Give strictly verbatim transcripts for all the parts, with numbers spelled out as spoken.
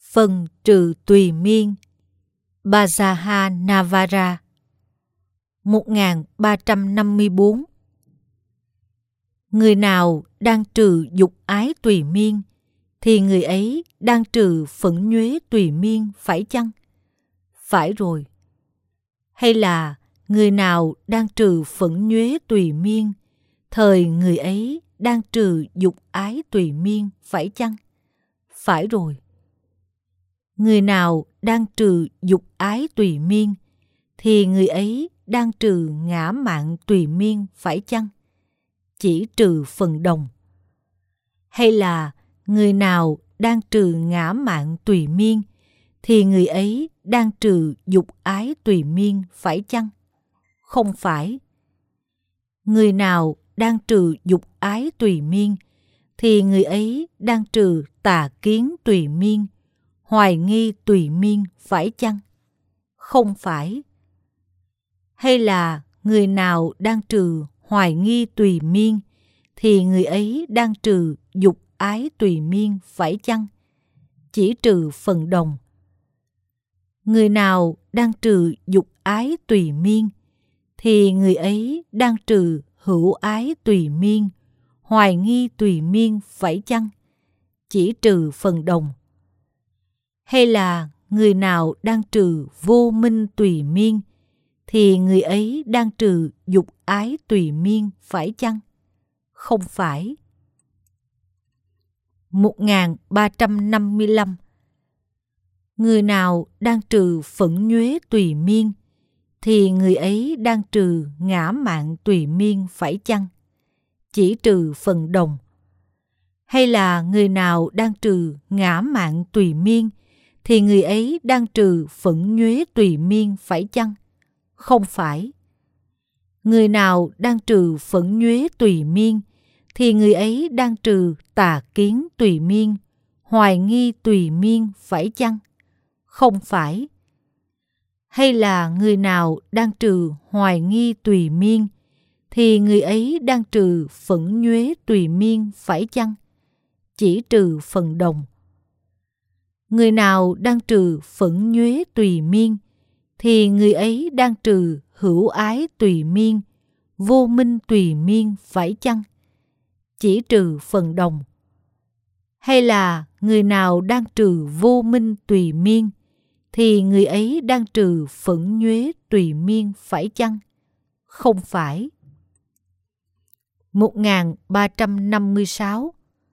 Phần trừ tùy miên. Bajaha-Navara một nghìn ba trăm năm mươi tư. Người nào đang trừ dục ái tùy miên thì người ấy đang trừ phẫn nhuế tùy miên, phải chăng? Phải rồi. Hay là người nào đang trừ phẫn nhuế tùy miên, thời người ấy đang trừ dục ái tùy miên, phải chăng? Phải rồi. Người nào đang trừ dục ái tùy miên thì người ấy đang trừ ngã mạn tùy miên, phải chăng? Chỉ trừ phần đồng. Hay là người nào đang trừ ngã mạn tùy miên thì người ấy đang trừ dục ái tùy miên, phải chăng? Không phải. Người nào đang trừ dục ái tùy miên thì người ấy đang trừ tà kiến tùy miên, hoài nghi tùy miên, phải chăng? Không phải. Hay là người nào đang trừ hoài nghi tùy miên thì người ấy đang trừ dục ái tùy miên, phải chăng? Chỉ trừ phần đồng. Người nào đang trừ dục ái tùy miên thì người ấy đang trừ hữu ái tùy miên, hoài nghi tùy miên, phải chăng? Chỉ trừ phần đồng. Hay là người nào đang trừ vô minh tùy miên thì người ấy đang trừ dục ái tùy miên, phải chăng? Không phải. một nghìn ba trăm năm mươi lăm. Người nào đang trừ phẫn nhuế tùy miên thì người ấy đang trừ ngã mạn tùy miên, phải chăng? Chỉ trừ phần đồng. Hay là người nào đang trừ ngã mạn tùy miên thì người ấy đang trừ phẫn nhuế tùy miên, phải chăng? Không phải. Người nào đang trừ phẫn nhuế tùy miên thì người ấy đang trừ tà kiến tùy miên, hoài nghi tùy miên, phải chăng? Không phải. Hay là người nào đang trừ hoài nghi tùy miên thì người ấy đang trừ phẫn nhuế tùy miên, phải chăng? Chỉ trừ phần đồng. Người nào đang trừ phẫn nhuế tùy miên thì người ấy đang trừ hữu ái tùy miên, vô minh tùy miên, phải chăng? Chỉ trừ phần đồng. Hay là người nào đang trừ vô minh tùy miên thì người ấy đang trừ phẫn nhuế tùy miên, phải chăng? Không phải. một nghìn ba trăm năm mươi sáu.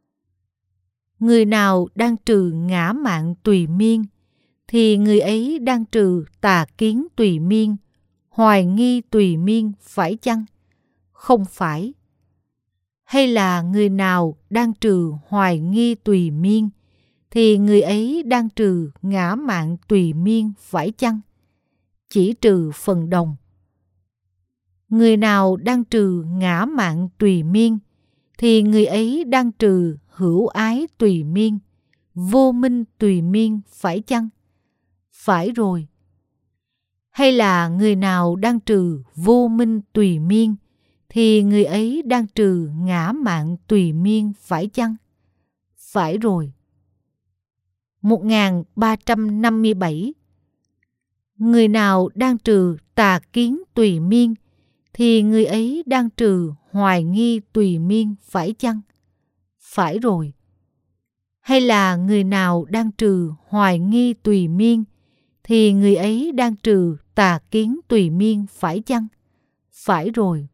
Người nào đang trừ ngã mạn tùy miên thì người ấy đang trừ tà kiến tùy miên, hoài nghi tùy miên, phải chăng? Không phải. Hay là người nào đang trừ hoài nghi tùy miên thì người ấy đang trừ ngã mạn tùy miên, phải chăng? Chỉ trừ phần đồng. Người nào đang trừ ngã mạn tùy miên thì người ấy đang trừ hữu ái tùy miên, vô minh tùy miên, phải chăng? Phải rồi. Hay là người nào đang trừ vô minh tùy miên thì người ấy đang trừ ngã mạn tùy miên, phải chăng? Phải rồi. một nghìn ba trăm năm mươi bảy. Người nào đang trừ tà kiến tùy miên thì người ấy đang trừ hoài nghi tùy miên, phải chăng? Phải rồi. Hay là người nào đang trừ hoài nghi tùy miên thì người ấy đang trừ tà kiến tùy miên, phải chăng? Phải rồi.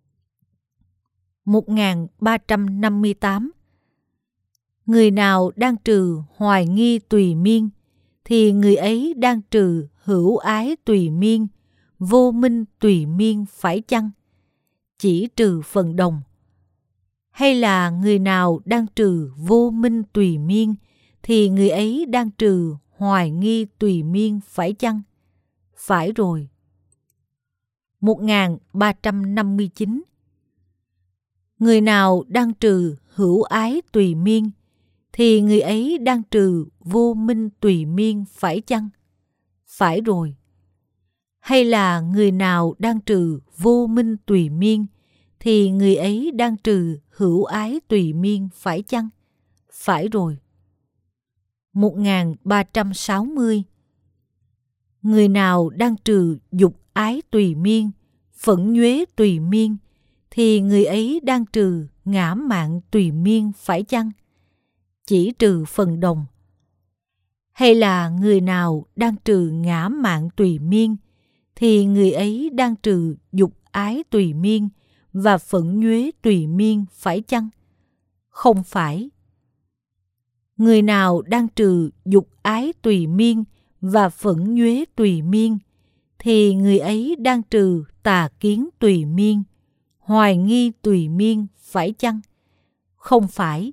một nghìn ba trăm năm mươi tám. Người nào đang trừ hoài nghi tùy miên thì người ấy đang trừ hữu ái tùy miên, vô minh tùy miên, phải chăng? Chỉ trừ phần đồng. Hay là người nào đang trừ vô minh tùy miên thì người ấy đang trừ hoài nghi tùy miên, phải chăng? Phải rồi. một nghìn ba trăm năm mươi chín. Người nào đang trừ hữu ái tùy miên thì người ấy đang trừ vô minh tùy miên, phải chăng? Phải rồi. Hay là người nào đang trừ vô minh tùy miên thì người ấy đang trừ hữu ái tùy miên, phải chăng? Phải rồi. một nghìn ba trăm sáu mươi. Người nào đang trừ dục ái tùy miên, phẫn nhuế tùy miên, thì người ấy đang trừ ngã mạn tùy miên phải chăng? Chỉ trừ phần đồng. Hay là người nào đang trừ ngã mạn tùy miên, thì người ấy đang trừ dục ái tùy miên và phẫn nhuế tùy miên phải chăng? Không phải. Người nào đang trừ dục ái tùy miên và phẫn nhuế tùy miên, thì người ấy đang trừ tà kiến tùy miên, hoài nghi tùy miên phải chăng? Không phải.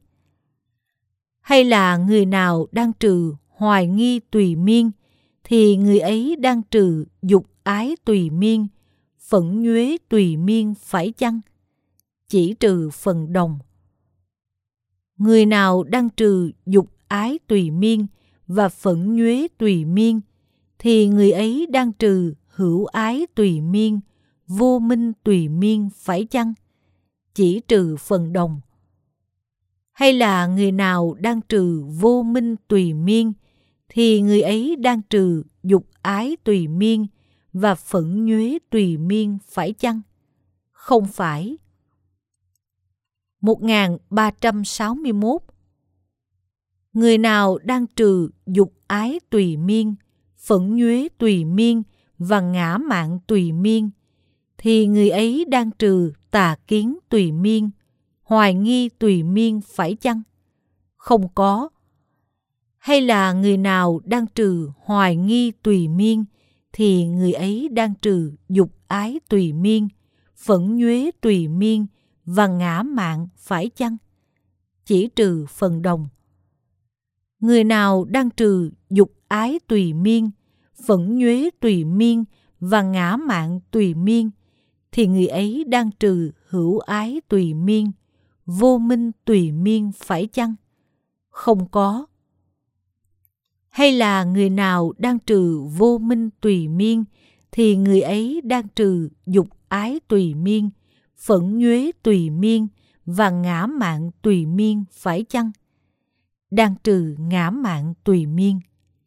Hay là người nào đang trừ hoài nghi tùy miên, thì người ấy đang trừ dục ái tùy miên, phẫn nhuế tùy miên phải chăng? Chỉ trừ phần đồng. Người nào đang trừ dục ái tùy miên và phẫn nhuế tùy miên, thì người ấy đang trừ hữu ái tùy miên, vô minh tùy miên phải chăng? Chỉ trừ phần đồng. Hay là người nào đang trừ vô minh tùy miên, thì người ấy đang trừ dục ái tùy miên và phẫn nhuế tùy miên phải chăng? Không phải. một nghìn ba trăm sáu mươi mốt. Người nào đang trừ dục ái tùy miên, phẫn nhuế tùy miên và ngã mạn tùy miên, thì người ấy đang trừ tà kiến tùy miên, hoài nghi tùy miên phải chăng? Không có. Hay là người nào đang trừ hoài nghi tùy miên, thì người ấy đang trừ dục ái tùy miên, phẫn nhuế tùy miên và ngã mạn phải chăng? Chỉ trừ phần đồng. Người nào đang trừ dục ái tùy miên, phẫn nhuế tùy miên và ngã mạn tùy miên, thì người ấy đang trừ hữu ái tùy miên, vô minh tùy miên phải chăng? Không có. Hay là người nào đang trừ vô minh tùy miên, thì người ấy đang trừ dục ái tùy miên, phẫn nhuế tùy miên và ngã mạn tùy miên phải chăng? Đang trừ ngã mạn tùy miên.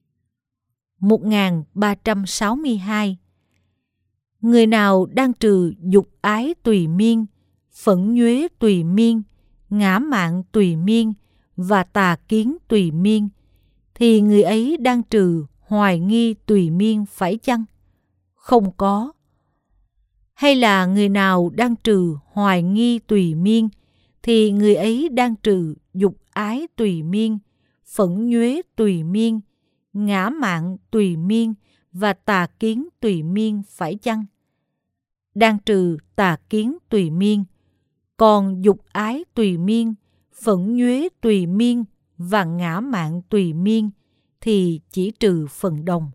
một nghìn ba trăm sáu mươi hai. Người nào đang trừ dục ái tùy miên, phẫn nhuế tùy miên, ngã mạn tùy miên và tà kiến tùy miên, thì người ấy đang trừ hoài nghi tùy miên phải chăng? Không có. Hay là người nào đang trừ hoài nghi tùy miên, thì người ấy đang trừ dục ái tùy miên, phẫn nhuế tùy miên, ngã mạn tùy miên và tà kiến tùy miên phải chăng? Đang trừ tà kiến tùy miên. Còn dục ái tùy miên, phẫn nhuế tùy miên và ngã mạn tùy miên thì chỉ trừ phần đồng.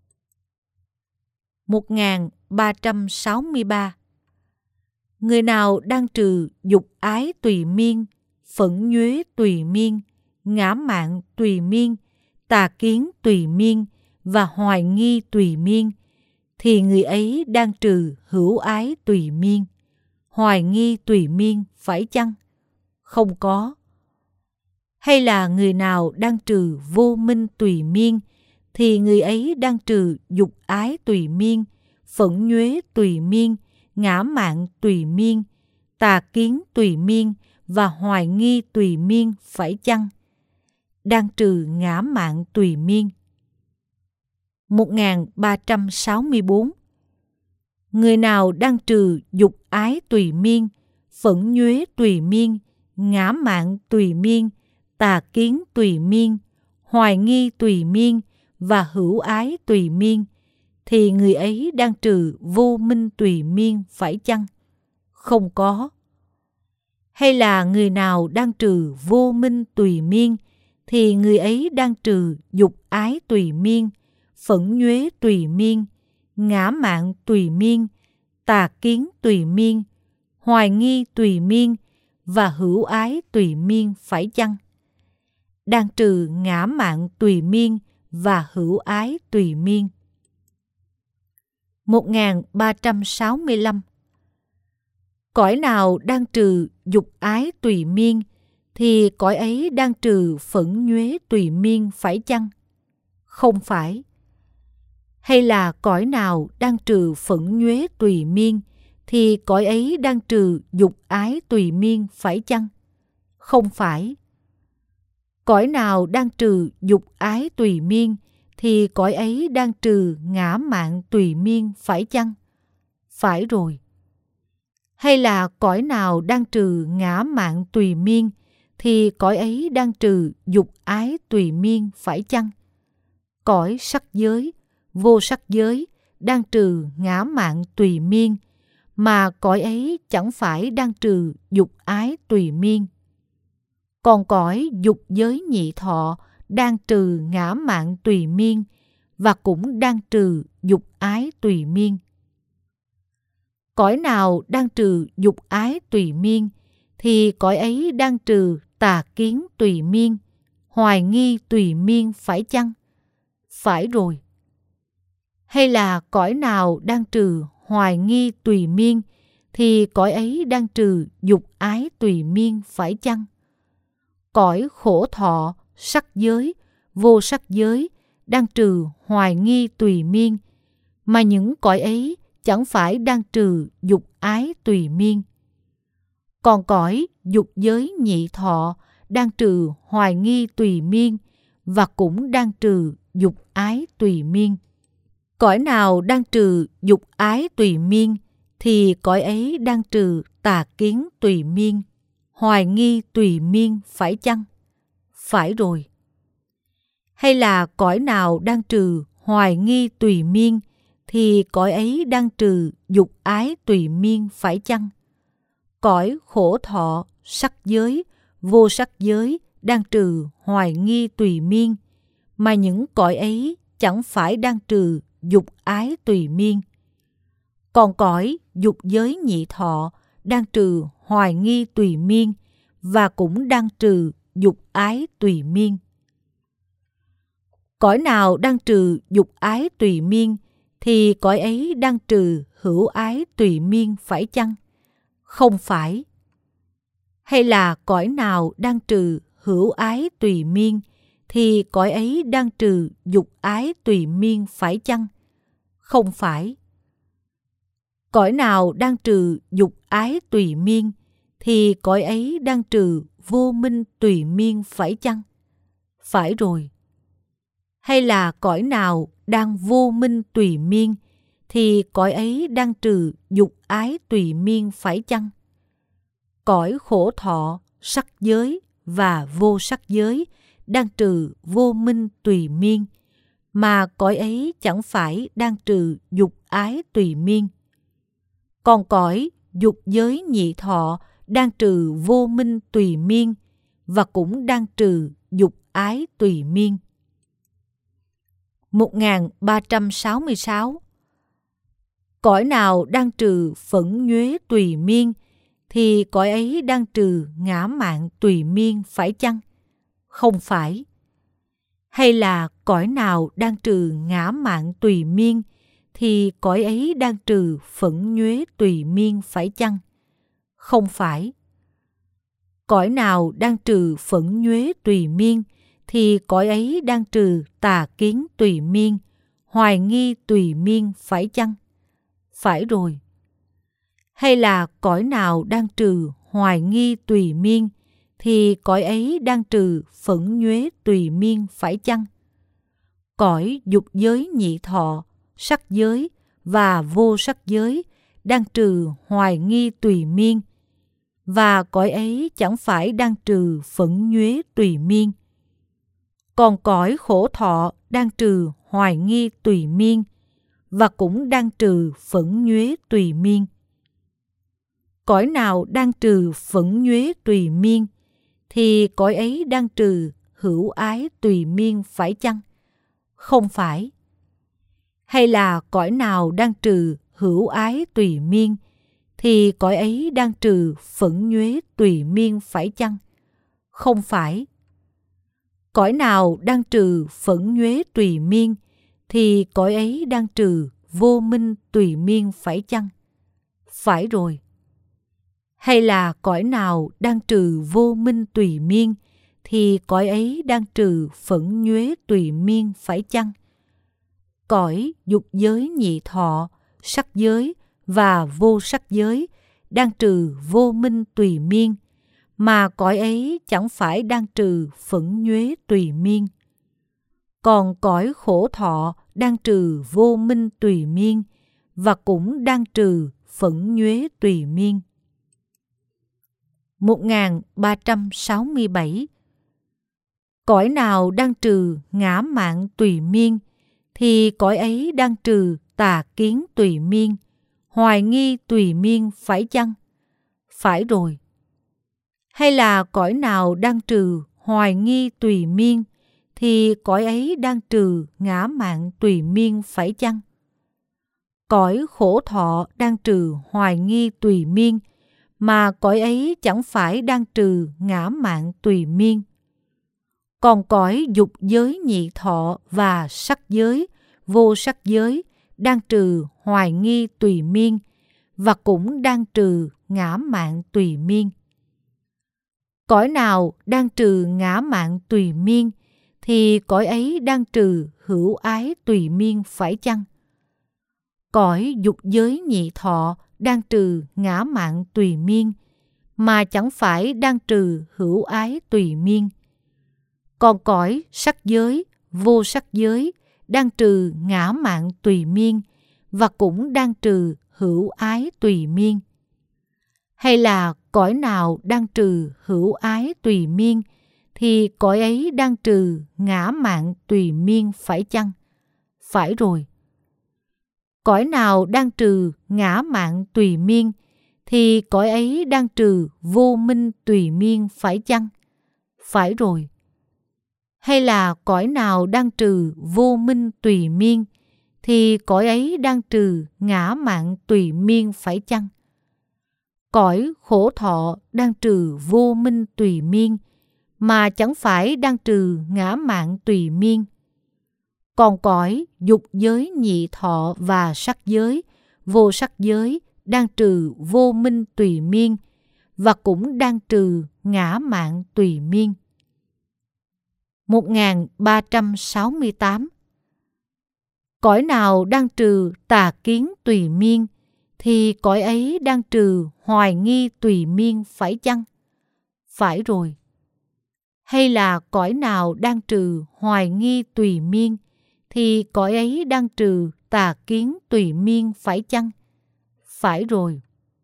một nghìn ba trăm sáu mươi ba. Người nào đang trừ dục ái tùy miên, phẫn nhuế tùy miên, ngã mạn tùy miên, tà kiến tùy miên và hoài nghi tùy miên, thì người ấy đang trừ hữu ái tùy miên, hoài nghi tùy miên phải chăng? Không có. Hay là người nào đang trừ vô minh tùy miên, thì người ấy đang trừ dục ái tùy miên, phẫn nhuế tùy miên, ngã mạn tùy miên, tà kiến tùy miên và hoài nghi tùy miên phải chăng? Đang trừ ngã mạn tùy miên. một nghìn ba trăm sáu mươi bốn. Người nào đang trừ dục ái tùy miên, phẫn nhuế tùy miên, ngã mạn tùy miên, tà kiến tùy miên, hoài nghi tùy miên và hữu ái tùy miên, thì người ấy đang trừ vô minh tùy miên phải chăng? Không có. Hay là người nào đang trừ vô minh tùy miên, thì người ấy đang trừ dục ái tùy miên, phẫn nhuế tùy miên, ngã mạn tùy miên, tà kiến tùy miên, hoài nghi tùy miên và hữu ái tùy miên phải chăng? Đang trừ ngã mạn tùy miên và hữu ái tùy miên. một nghìn ba trăm sáu mươi lăm. Cõi nào đang trừ dục ái tùy miên, thì cõi ấy đang trừ phẫn nhuế tùy miên phải chăng? Không phải. Hay là cõi nào đang trừ phẫn nhuế tùy miên thì cõi ấy đang trừ dục ái tùy miên phải chăng? Không phải. Cõi nào đang trừ dục ái tùy miên thì cõi ấy đang trừ ngã mạn tùy miên phải chăng? Phải rồi. Hay là cõi nào đang trừ ngã mạn tùy miên thì cõi ấy đang trừ dục ái tùy miên phải chăng? Cõi sắc giới, vô sắc giới đang trừ ngã mạn tùy miên, mà cõi ấy chẳng phải đang trừ dục ái tùy miên. Còn cõi dục giới nhị thọ đang trừ ngã mạn tùy miên và cũng đang trừ dục ái tùy miên. Cõi nào đang trừ dục ái tùy miên thì cõi ấy đang trừ tà kiến tùy miên, hoài nghi tùy miên phải chăng? Phải rồi. Hay là cõi nào đang trừ hoài nghi tùy miên thì cõi ấy đang trừ dục ái tùy miên phải chăng? Cõi khổ thọ, sắc giới, vô sắc giới đang trừ hoài nghi tùy miên, mà những cõi ấy chẳng phải đang trừ dục ái tùy miên. Còn cõi dục giới nhị thọ đang trừ hoài nghi tùy miên và cũng đang trừ dục ái tùy miên. Cõi nào đang trừ dục ái tùy miên thì cõi ấy đang trừ tà kiến tùy miên, hoài nghi tùy miên phải chăng? Phải rồi. Hay là cõi nào đang trừ hoài nghi tùy miên thì cõi ấy đang trừ dục ái tùy miên phải chăng? Cõi khổ thọ, sắc giới, vô sắc giới đang trừ hoài nghi tùy miên, mà những cõi ấy chẳng phải đang trừ dục ái tùy miên. Còn cõi dục giới nhị thọ đang trừ hoài nghi tùy miên và cũng đang trừ dục ái tùy miên. Cõi nào đang trừ dục ái tùy miên thì cõi ấy đang trừ hữu ái tùy miên phải chăng? Không phải. Hay là cõi nào đang trừ hữu ái tùy miên thì cõi ấy đang trừ dục ái tùy miên phải chăng? Không phải. Cõi nào đang trừ dục ái tùy miên thì cõi ấy đang trừ vô minh tùy miên phải chăng? Phải rồi. Hay là cõi nào đang vô minh tùy miên thì cõi ấy đang trừ dục ái tùy miên phải chăng? Cõi khổ thọ, sắc giới và vô sắc giới đang trừ vô minh tùy miên, mà cõi ấy chẳng phải đang trừ dục ái tùy miên. Còn cõi dục giới nhị thọ đang trừ vô minh tùy miên và cũng đang trừ dục ái tùy miên. một nghìn ba trăm sáu mươi sáu. Cõi nào đang trừ phẫn nhuế tùy miên thì cõi ấy đang trừ ngã mạn tùy miên phải chăng? Không phải. Hay là cõi nào đang trừ ngã mạn tùy miên thì cõi ấy đang trừ phẫn nhuế tùy miên phải chăng? Không phải. Cõi nào đang trừ phẫn nhuế tùy miên thì cõi ấy đang trừ tà kiến tùy miên, hoài nghi tùy miên phải chăng? Phải rồi. Hay là cõi nào đang trừ hoài nghi tùy miên thì cõi ấy đang trừ phẫn nhuế tùy miên phải chăng? Cõi dục giới nhị thọ, sắc giới và vô sắc giới đang trừ hoài nghi tùy miên, và cõi ấy chẳng phải đang trừ phẫn nhuế tùy miên. Còn cõi khổ thọ đang trừ hoài nghi tùy miên và cũng đang trừ phẫn nhuế tùy miên. Cõi nào đang trừ phẫn nhuế tùy miên thì cõi ấy đang trừ hữu ái tùy miên phải chăng? Không phải. Hay là cõi nào đang trừ hữu ái tùy miên thì cõi ấy đang trừ phẫn nhuế tùy miên phải chăng? Không phải. Cõi nào đang trừ phẫn nhuế tùy miên thì cõi ấy đang trừ vô minh tùy miên phải chăng? Phải rồi. Hay là cõi nào đang trừ vô minh tùy miên, thì cõi ấy đang trừ phẫn nhuế tùy miên phải chăng? Cõi dục giới nhị thọ, sắc giới và vô sắc giới đang trừ vô minh tùy miên, mà cõi ấy chẳng phải đang trừ phẫn nhuế tùy miên. Còn cõi khổ thọ đang trừ vô minh tùy miên, và cũng đang trừ phẫn nhuế tùy miên. một nghìn ba trăm sáu mươi bảy. Cõi nào đang trừ ngã mạn tùy miên, thì cõi ấy đang trừ tà kiến tùy miên, hoài nghi tùy miên phải chăng? Phải rồi. Hay là cõi nào đang trừ hoài nghi tùy miên, thì cõi ấy đang trừ ngã mạn tùy miên phải chăng? Cõi khổ thọ đang trừ hoài nghi tùy miên, mà cõi ấy chẳng phải đang trừ ngã mạn tùy miên. Còn cõi dục giới nhị thọ và sắc giới, vô sắc giới đang trừ hoài nghi tùy miên, và cũng đang trừ ngã mạn tùy miên. Cõi nào đang trừ ngã mạn tùy miên, thì cõi ấy đang trừ hữu ái tùy miên phải chăng? Cõi dục giới nhị thọ đang trừ ngã mạn tùy miên, mà chẳng phải đang trừ hữu ái tùy miên. Còn cõi sắc giới, vô sắc giới đang trừ ngã mạn tùy miên, và cũng đang trừ hữu ái tùy miên. Hay là cõi nào đang trừ hữu ái tùy miên, thì cõi ấy đang trừ ngã mạn tùy miên phải chăng? Phải rồi. Cõi nào đang trừ ngã mạn tùy miên, thì cõi ấy đang trừ vô minh tùy miên phải chăng? Phải rồi. Hay là cõi nào đang trừ vô minh tùy miên, thì cõi ấy đang trừ ngã mạn tùy miên phải chăng? Cõi khổ thọ đang trừ vô minh tùy miên, mà chẳng phải đang trừ ngã mạn tùy miên. Còn cõi dục giới nhị thọ và sắc giới, vô sắc giới đang trừ vô minh tùy miên, và cũng đang trừ ngã mạn tùy miên. một nghìn ba trăm sáu mươi tám. Cõi nào đang trừ tà kiến tùy miên, thì cõi ấy đang trừ hoài nghi tùy miên phải chăng? Phải rồi. Hay là cõi nào đang trừ hoài nghi tùy miên, thì cõi ấy đang trừ tà kiến tùy miên phải chăng? Phải rồi.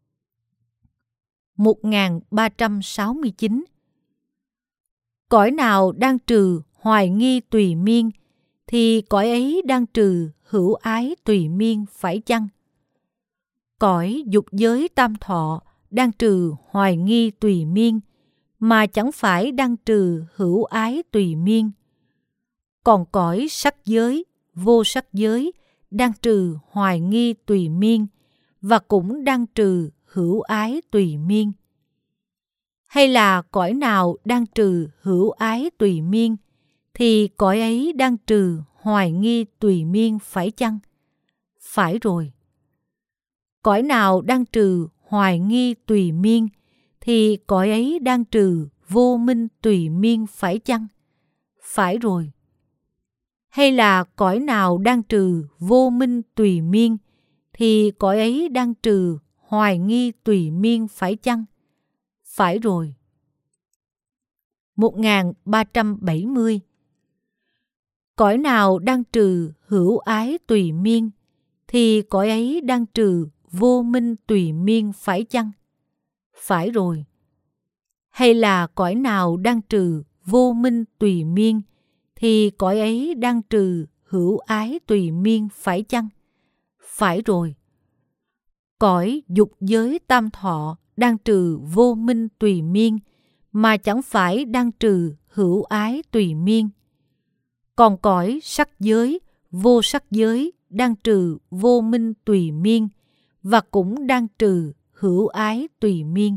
một nghìn ba trăm sáu mươi chín. Cõi nào đang trừ hoài nghi tùy miên, thì cõi ấy đang trừ hữu ái tùy miên phải chăng? Cõi dục giới tam thọ đang trừ hoài nghi tùy miên, mà chẳng phải đang trừ hữu ái tùy miên. Còn cõi sắc giới, vô sắc giới đang trừ hoài nghi tùy miên, và cũng đang trừ hữu ái tùy miên. Hay là cõi nào đang trừ hữu ái tùy miên, thì cõi ấy đang trừ hoài nghi tùy miên phải chăng? Phải rồi. Cõi nào đang trừ hoài nghi tùy miên, thì cõi ấy đang trừ vô minh tùy miên phải chăng? Phải rồi. Hay là cõi nào đang trừ vô minh tùy miên, thì cõi ấy đang trừ hoài nghi tùy miên phải chăng? Phải rồi. một nghìn ba trăm bảy mươi. Cõi nào đang trừ hữu ái tùy miên, thì cõi ấy đang trừ vô minh tùy miên phải chăng? Phải rồi. Hay là cõi nào đang trừ vô minh tùy miên, thì cõi ấy đang trừ hữu ái tùy miên phải chăng? Phải rồi. Cõi dục giới tam thọ đang trừ vô minh tùy miên, mà chẳng phải đang trừ hữu ái tùy miên. Còn cõi sắc giới, vô sắc giới đang trừ vô minh tùy miên, và cũng đang trừ hữu ái tùy miên.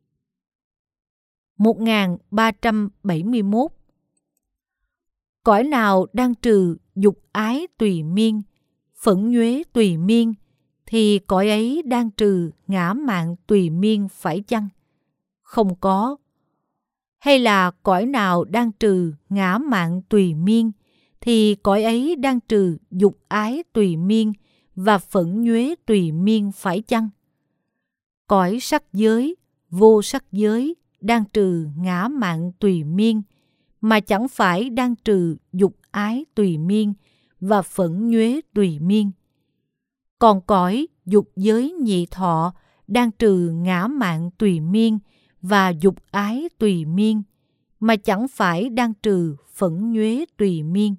một nghìn ba trăm bảy mươi mốt. Cõi nào đang trừ dục ái tùy miên, phẫn nhuế tùy miên, thì cõi ấy đang trừ ngã mạn tùy miên phải chăng? Không có. Hay là cõi nào đang trừ ngã mạn tùy miên, thì cõi ấy đang trừ dục ái tùy miên và phẫn nhuế tùy miên phải chăng? Cõi sắc giới, vô sắc giới đang trừ ngã mạn tùy miên, mà chẳng phải đang trừ dục ái tùy miên và phẫn nhuế tùy miên. Còn cõi dục giới nhị thọ đang trừ ngã mạn tùy miên và dục ái tùy miên, mà chẳng phải đang trừ phẫn nhuế tùy miên.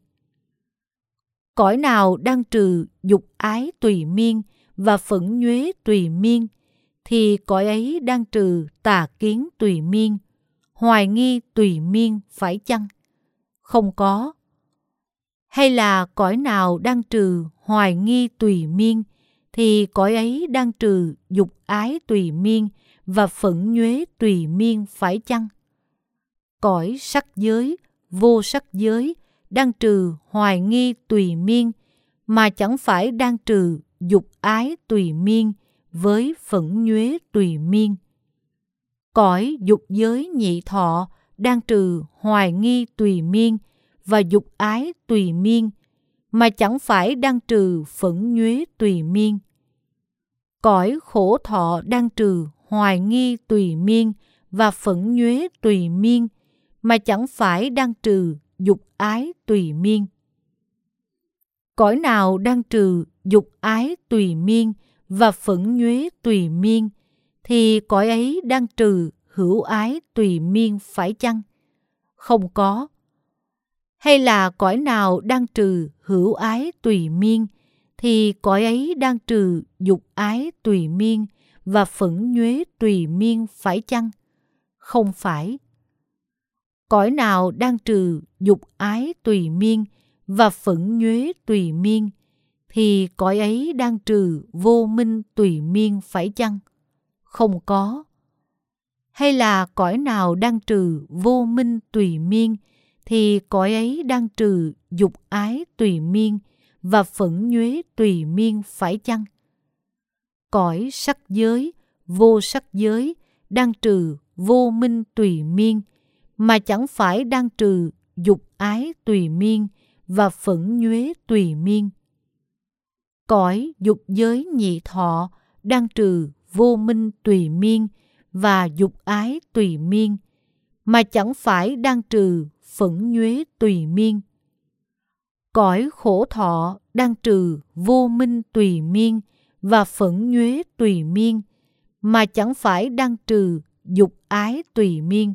Cõi nào đang trừ dục ái tùy miên và phẫn nhuế tùy miên, thì cõi ấy đang trừ tà kiến tùy miên, hoài nghi tùy miên phải chăng? Không có. Hay là cõi nào đang trừ hoài nghi tùy miên, thì cõi ấy đang trừ dục ái tùy miên và phẫn nhuế tùy miên phải chăng? Cõi sắc giới, vô sắc giới đang trừ hoài nghi tùy miên, mà chẳng phải đang trừ dục ái tùy miên với phẫn nhuế tùy miên. Cõi dục giới nhị thọ đang trừ hoài nghi tùy miên và dục ái tùy miên, mà chẳng phải đang trừ phẫn nhuế tùy miên. Cõi khổ thọ đang trừ hoài nghi tùy miên và phẫn nhuế tùy miên, mà chẳng phải đang trừ dục ái tùy miên. Cõi nào đang trừ dục ái tùy miên và phẫn nhuế tùy miên, thì cõi ấy đang trừ hữu ái tùy miên phải chăng? Không có. Hay là cõi nào đang trừ hữu ái tùy miên, thì cõi ấy đang trừ dục ái tùy miên và phẫn nhuế tùy miên phải chăng? Không phải. Cõi nào đang trừ dục ái tùy miên và phẫn nhuế tùy miên, thì cõi ấy đang trừ vô minh tùy miên phải chăng? Không có. Hay là cõi nào đang trừ vô minh tùy miên, thì cõi ấy đang trừ dục ái tùy miên và phẫn nhuế tùy miên phải chăng? Cõi sắc giới, vô sắc giới đang trừ vô minh tùy miên, mà chẳng phải đang trừ dục ái tùy miên và phẫn nhuế tùy miên. Cõi dục giới nhị thọ đang trừ vô minh tùy miên và dục ái tùy miên, mà chẳng phải đang trừ phẫn nhuế tùy miên. Cõi khổ thọ đang trừ vô minh tùy miên và phẫn nhuế tùy miên, mà chẳng phải đang trừ dục ái tùy miên.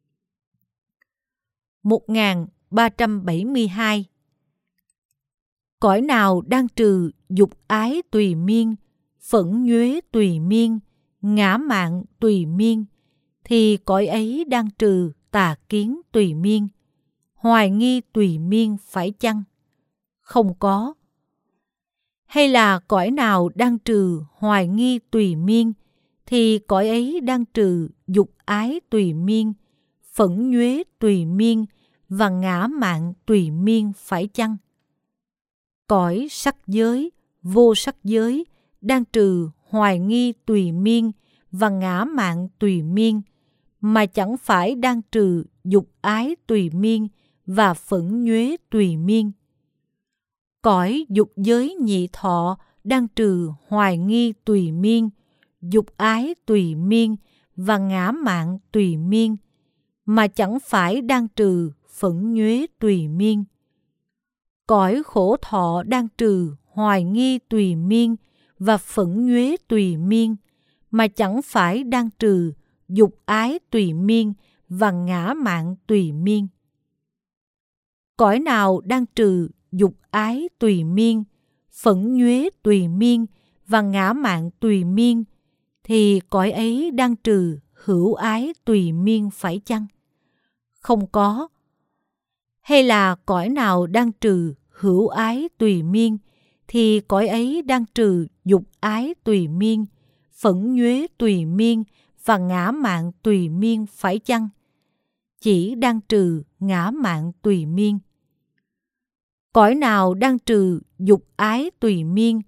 một nghìn ba trăm bảy mươi hai. Cõi nào đang trừ dục ái tùy miên, phẫn nhuế tùy miên, ngã mạn tùy miên, thì cõi ấy đang trừ tà kiến tùy miên, hoài nghi tùy miên phải chăng? Không có. Hay là cõi nào đang trừ hoài nghi tùy miên, thì cõi ấy đang trừ dục ái tùy miên, phẫn nhuế tùy miên và ngã mạn tùy miên phải chăng? Cõi sắc giới, vô sắc giới đang trừ hoài nghi tùy miên và ngã mạn tùy miên, mà chẳng phải đang trừ dục ái tùy miên và phẫn nhuế tùy miên. Cõi dục giới nhị thọ đang trừ hoài nghi tùy miên, dục ái tùy miên và ngã mạn tùy miên, mà chẳng phải đang trừ phẫn nhuế tùy miên. Cõi khổ thọ đang trừ hoài nghi tùy miên và phẫn nhuế tùy miên, mà chẳng phải đang trừ dục ái tùy miên và ngã mạn tùy miên. Cõi nào đang trừ dục ái tùy miên, phẫn nhuế tùy miên và ngã mạn tùy miên, thì cõi ấy đang trừ hữu ái tùy miên phải chăng? Không có. Hay là cõi nào đang trừ hữu ái tùy miên, thì cõi ấy đang trừ dục ái tùy miên, phẫn nhuế tùy miên và ngã mạn tùy miên phải chăng? Chỉ đang trừ ngã mạn tùy miên. Cõi nào đang trừ dục ái tùy miên,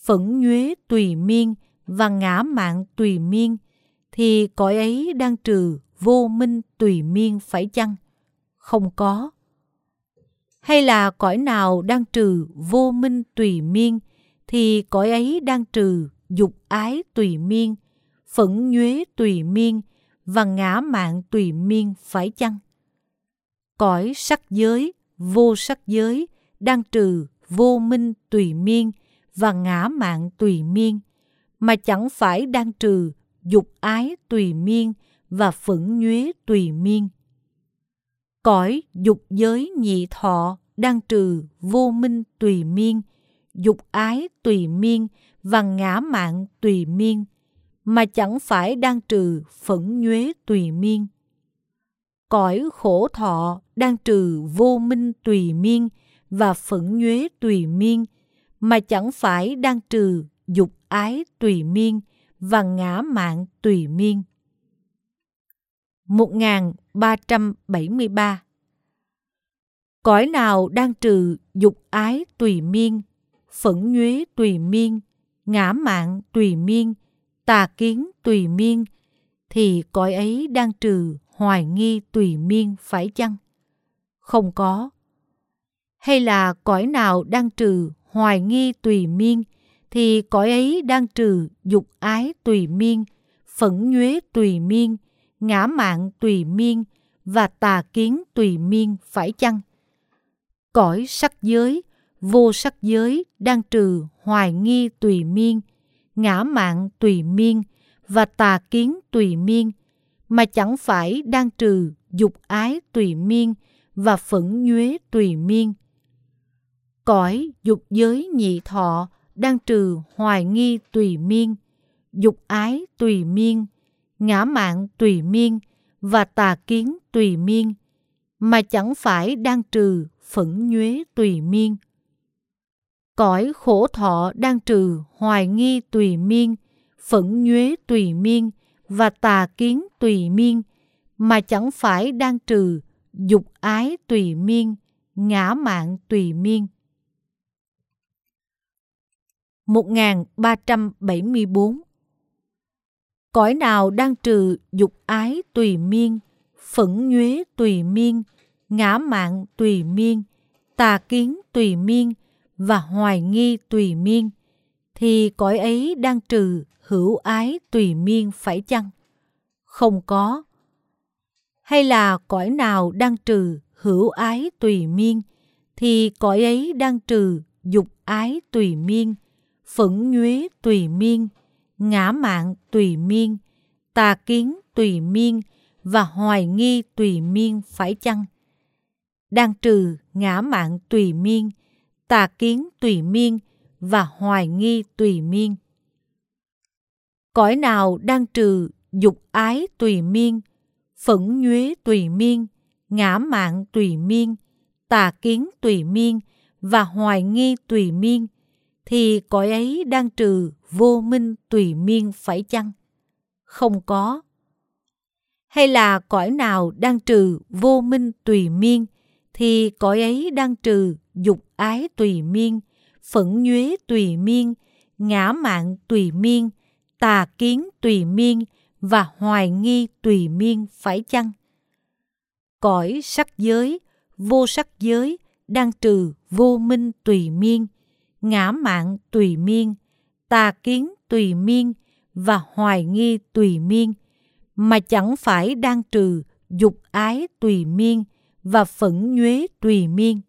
phẫn nhuế tùy miên và ngã mạn tùy miên, thì cõi ấy đang trừ vô minh tùy miên phải chăng? Không có. Hay là cõi nào đang trừ vô minh tùy miên, thì cõi ấy đang trừ dục ái tùy miên, phẫn nhuế tùy miên và ngã mạn tùy miên phải chăng? Cõi sắc giới, vô sắc giới đang trừ vô minh tùy miên và ngã mạn tùy miên, mà chẳng phải đang trừ dục ái tùy miên và phẫn nhuế tùy miên. Cõi dục giới nhị thọ đang trừ vô minh tùy miên, dục ái tùy miên và ngã mạn tùy miên, mà chẳng phải đang trừ phẫn nhuế tùy miên. Cõi khổ thọ đang trừ vô minh tùy miên và phẫn nhuế tùy miên, mà chẳng phải đang trừ dục ái tùy miên và ngã mạn tùy miên. một nghìn ba trăm bảy mươi ba. Cõi nào đang trừ dục ái tùy miên, phẫn nhuế tùy miên, ngã mạn tùy miên, tà kiến tùy miên, thì cõi ấy đang trừ hoài nghi tùy miên phải chăng? Không có. Hay là cõi nào đang trừ hoài nghi tùy miên, thì cõi ấy đang trừ dục ái tùy miên, phẫn nhuế tùy miên, ngã mạn tùy miên và tà kiến tùy miên phải chăng? Cõi sắc giới, vô sắc giới đang trừ hoài nghi tùy miên, ngã mạn tùy miên và tà kiến tùy miên, mà chẳng phải đang trừ dục ái tùy miên và phẫn nhuế tùy miên. Cõi dục giới nhị thọ đang trừ hoài nghi tùy miên, dục ái tùy miên, ngã mạn tùy miên và tà kiến tùy miên, mà chẳng phải đang trừ phẫn nhuế tùy miên. Cõi khổ thọ đang trừ hoài nghi tùy miên, phẫn nhuế tùy miên và tà kiến tùy miên, mà chẳng phải đang trừ dục ái tùy miên, ngã mạn tùy miên. một nghìn ba trăm bảy mươi bốn. Cõi nào đang trừ dục ái tùy miên, phẫn nhuế tùy miên, ngã mạn tùy miên, tà kiến tùy miên và hoài nghi tùy miên, thì cõi ấy đang trừ hữu ái tùy miên phải chăng? Không có. Hay là cõi nào đang trừ hữu ái tùy miên, thì cõi ấy đang trừ dục ái tùy miên, phẫn nhuế tùy miên, ngã mạn tùy miên, tà kiến tùy miên và hoài nghi tùy miên phải chăng? Đang trừ ngã mạn tùy miên, tà kiến tùy miên và hoài nghi tùy miên. Cõi nào đang trừ dục ái tùy miên, phẫn nhuế tùy miên, ngã mạn tùy miên, tà kiến tùy miên và hoài nghi tùy miên, thì cõi ấy đang trừ vô minh tùy miên phải chăng? Không có. Hay là cõi nào đang trừ vô minh tùy miên, thì cõi ấy đang trừ dục ái tùy miên, phẫn nhuế tùy miên, ngã mạn tùy miên, tà kiến tùy miên và hoài nghi tùy miên phải chăng? Cõi sắc giới, vô sắc giới đang trừ vô minh tùy miên, ngã mạn tùy miên, tà kiến tùy miên và hoài nghi tùy miên, mà chẳng phải đang trừ dục ái tùy miên và phẫn nhuế tùy miên.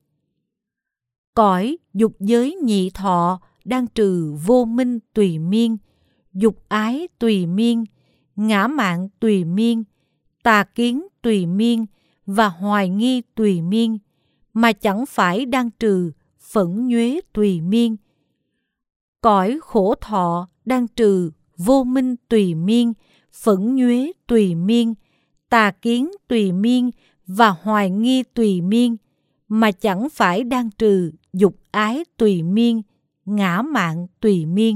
Cõi dục giới nhị thọ đang trừ vô minh tùy miên, dục ái tùy miên, ngã mạn tùy miên, tà kiến tùy miên và hoài nghi tùy miên, mà chẳng phải đang trừ phẫn nhuế tùy miên. Cõi khổ thọ đang trừ vô minh tùy miên, phẫn nhuế tùy miên, tà kiến tùy miên và hoài nghi tùy miên, mà chẳng phải đang trừ dục ái tùy miên, ngã mạn tùy miên.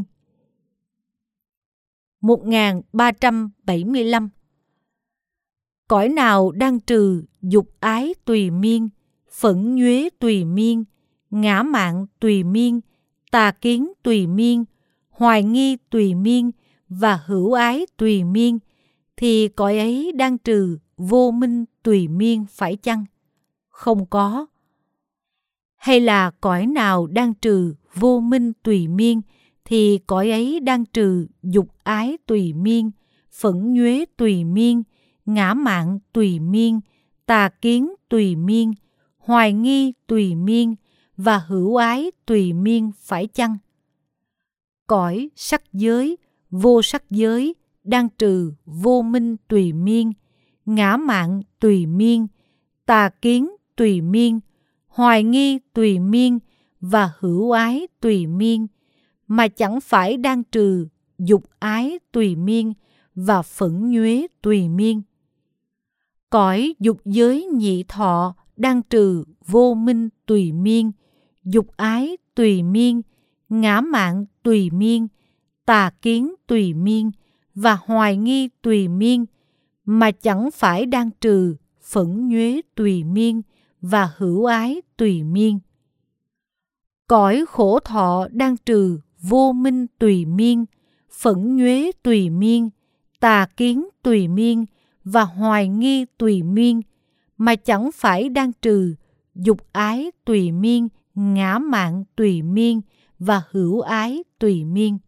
một nghìn ba trăm bảy mươi lăm. Cõi nào đang trừ dục ái tùy miên, phẫn nhuế tùy miên, ngã mạn tùy miên, tà kiến tùy miên, hoài nghi tùy miên và hữu ái tùy miên, thì cõi ấy đang trừ vô minh tùy miên phải chăng? Không có. Hay là cõi nào đang trừ vô minh tùy miên, thì cõi ấy đang trừ dục ái tùy miên, phẫn nhuế tùy miên, ngã mạn tùy miên, tà kiến tùy miên, hoài nghi tùy miên và hữu ái tùy miên phải chăng? Cõi sắc giới, vô sắc giới đang trừ vô minh tùy miên, ngã mạn tùy miên, tà kiến tùy miên, hoài nghi tùy miên và hữu ái tùy miên, mà chẳng phải đang trừ dục ái tùy miên và phẫn nhuế tùy miên. Cõi dục giới nhị thọ đang trừ vô minh tùy miên, dục ái tùy miên, ngã mạn tùy miên, tà kiến tùy miên và hoài nghi tùy miên, mà chẳng phải đang trừ phẫn nhuế tùy miên và hữu ái tùy miên. Cõi khổ thọ đang trừ vô minh tùy miên, phẫn nhuế tùy miên, tà kiến tùy miên và hoài nghi tùy miên, mà chẳng phải đang trừ dục ái tùy miên, ngã mạn tùy miên và hữu ái tùy miên.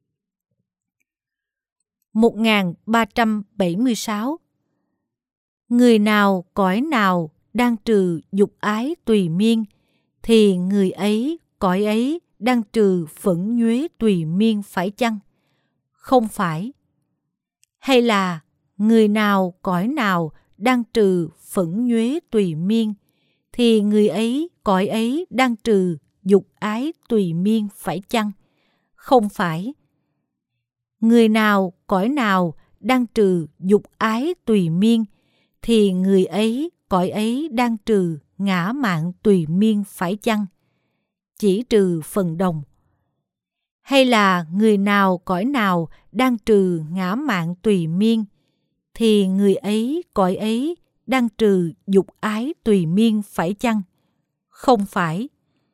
một nghìn ba trăm bảy mươi sáu. Người nào cõi nào đang trừ dục ái tùy miên, thì người ấy cõi ấy đang trừ phẫn nhuế tùy miên phải chăng? Không phải. Hay là người nào cõi nào đang trừ phẫn nhuế tùy miên, thì người ấy cõi ấy đang trừ dục ái tùy miên phải chăng? Không phải. Người nào cõi nào đang trừ dục ái tùy miên, thì người ấy cõi ấy đang trừ ngã mạn tùy miên phải chăng? Chỉ trừ phần đồng. Hay là người nào cõi nào đang trừ ngã mạn tùy miên, thì người ấy cõi ấy đang trừ dục ái tùy miên phải chăng? Không phải.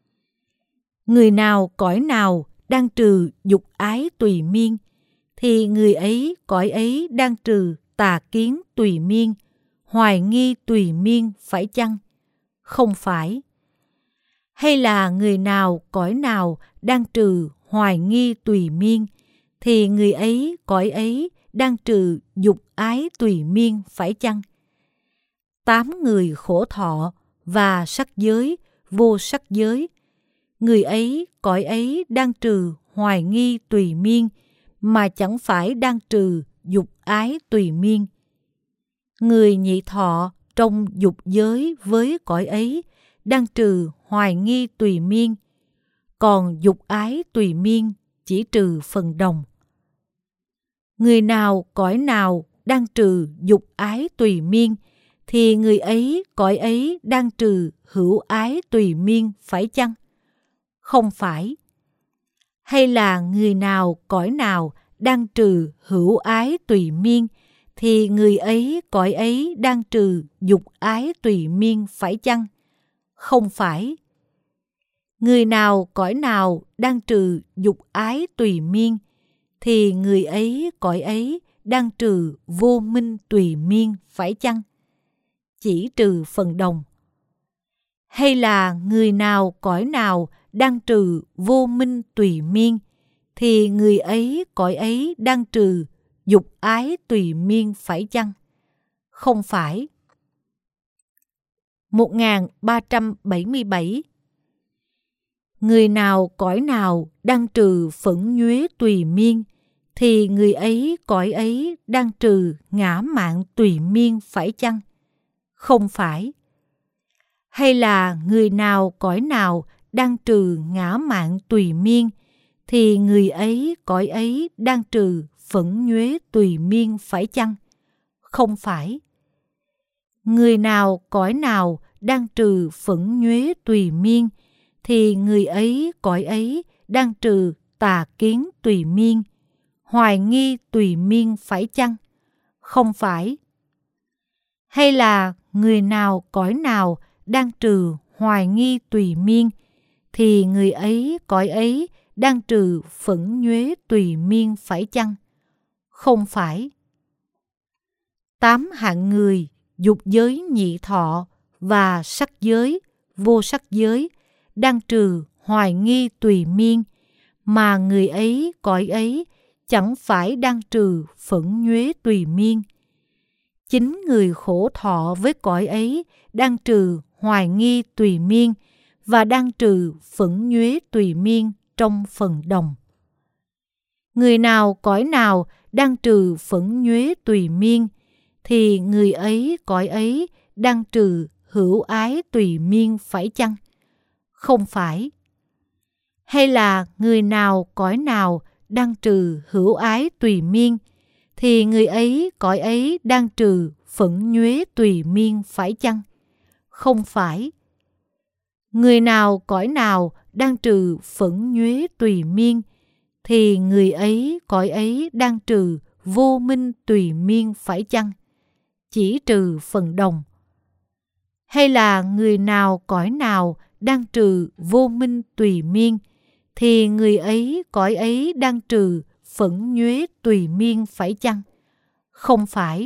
Người nào cõi nào đang trừ dục ái tùy miên, thì người ấy cõi ấy đang trừ tà kiến tùy miên, hoài nghi tùy miên phải chăng? Không phải. Hay là người nào cõi nào đang trừ hoài nghi tùy miên, thì người ấy cõi ấy đang trừ dục ái tùy miên phải chăng? Tám người khổ thọ và sắc giới, vô sắc giới, người ấy cõi ấy đang trừ hoài nghi tùy miên, mà chẳng phải đang trừ dục ái tùy miên. Người nhị thọ trong dục giới với cõi ấy đang trừ hoài nghi tùy miên, còn dục ái tùy miên chỉ trừ phần đồng. Người nào cõi nào đang trừ dục ái tùy miên, thì người ấy cõi ấy đang trừ hữu ái tùy miên phải chăng? Không phải. Hay là người nào cõi nào đang trừ hữu ái tùy miên, thì người ấy cõi ấy đang trừ dục ái tùy miên phải chăng? Không phải. Người nào cõi nào đang trừ dục ái tùy miên, thì người ấy cõi ấy đang trừ vô minh tùy miên phải chăng? Chỉ trừ phần đồng. Hay là người nào cõi nào đang trừ vô minh tùy miên, thì người ấy cõi ấy đang trừ dục ái tùy miên phải chăng? Không phải. một nghìn ba trăm bảy mươi bảy. Người nào cõi nào đang trừ phẫn nhuế tùy miên, thì người ấy cõi ấy đang trừ ngã mạn tùy miên phải chăng? Không phải. Hay là người nào cõi nào đang trừ ngã mạn tùy miên, thì người ấy cõi ấy đang trừ phẫn nhuế tùy miên phải chăng? Không phải. Người nào cõi nào đang trừ phẫn nhuế tùy miên, thì người ấy cõi ấy đang trừ tà kiến tùy miên, hoài nghi tùy miên phải chăng? Không phải. Hay là người nào cõi nào đang trừ hoài nghi tùy miên, thì người ấy cõi ấy đang trừ phẫn nhuế tùy miên phải chăng? Không phải. Tám hạng người dục giới nhị thọ và sắc giới, vô sắc giới đang trừ hoài nghi tùy miên, mà người ấy, cõi ấy chẳng phải đang trừ phẫn nhuế tùy miên. Chính người khổ thọ với cõi ấy đang trừ hoài nghi tùy miên và đang trừ phẫn nhuế tùy miên trong phần đồng. Người nào, cõi nào đang trừ phẫn nhuế tùy miên, thì người ấy, cõi ấy đang trừ hữu ái tùy miên phải chăng? Không phải. Hay là người nào, cõi nào đang trừ hữu ái tùy miên, thì người ấy, cõi ấy đang trừ phẫn nhuế tùy miên phải chăng? Không phải. Người nào, cõi nào đang trừ phẫn nhuế tùy miên, thì người ấy, cõi ấy đang trừ vô minh tùy miên phải chăng? Chỉ trừ phần đồng. Hay là người nào, cõi nào đang trừ vô minh tùy miên, thì người ấy, cõi ấy đang trừ phẫn nhuế tùy miên phải chăng? Không phải.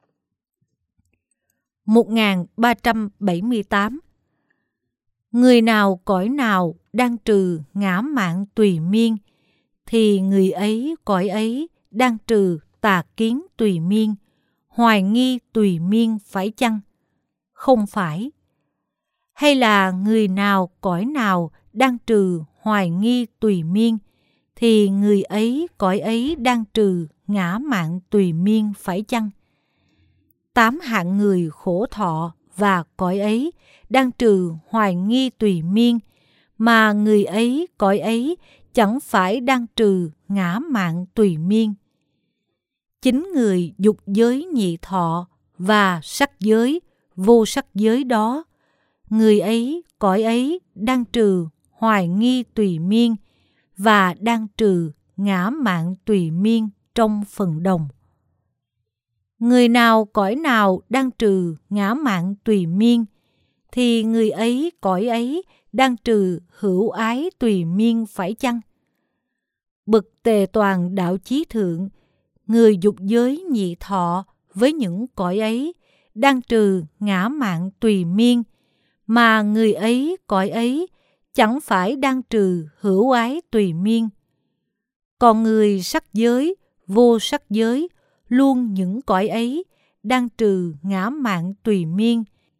một nghìn ba trăm bảy mươi tám. Người nào, cõi nào đang trừ ngã mạn tùy miên, thì người ấy, cõi ấy đang trừ tà kiến tùy miên, hoài nghi tùy miên phải chăng? Không phải. Hay là người nào, cõi nào đang trừ hoài nghi tùy miên, thì người ấy, cõi ấy đang trừ ngã mạn tùy miên phải chăng? Tám hạng người khổ thọ và cõi ấy đang trừ hoài nghi tùy miên, mà người ấy, cõi ấy chẳng phải đang trừ ngã mạn tùy miên. Chính người dục giới nhị thọ và sắc giới, vô sắc giới đó, người ấy, cõi ấy đang trừ hoài nghi tùy miên và đang trừ ngã mạn tùy miên trong phần đồng. Người nào, cõi nào đang trừ ngã mạn tùy miên, thì người ấy, cõi ấy đang trừ hữu ái tùy miên phải chăng? Bậc tề toàn đạo chí thượng, người dục giới nhị thọ với những cõi ấy đang trừ ngã mạn tùy miên, mà người ấy, cõi ấy chẳng phải đang trừ hữu ái tùy miên. Còn người sắc giới, vô sắc giới, luôn những cõi ấy đang trừ ngã mạn tùy miên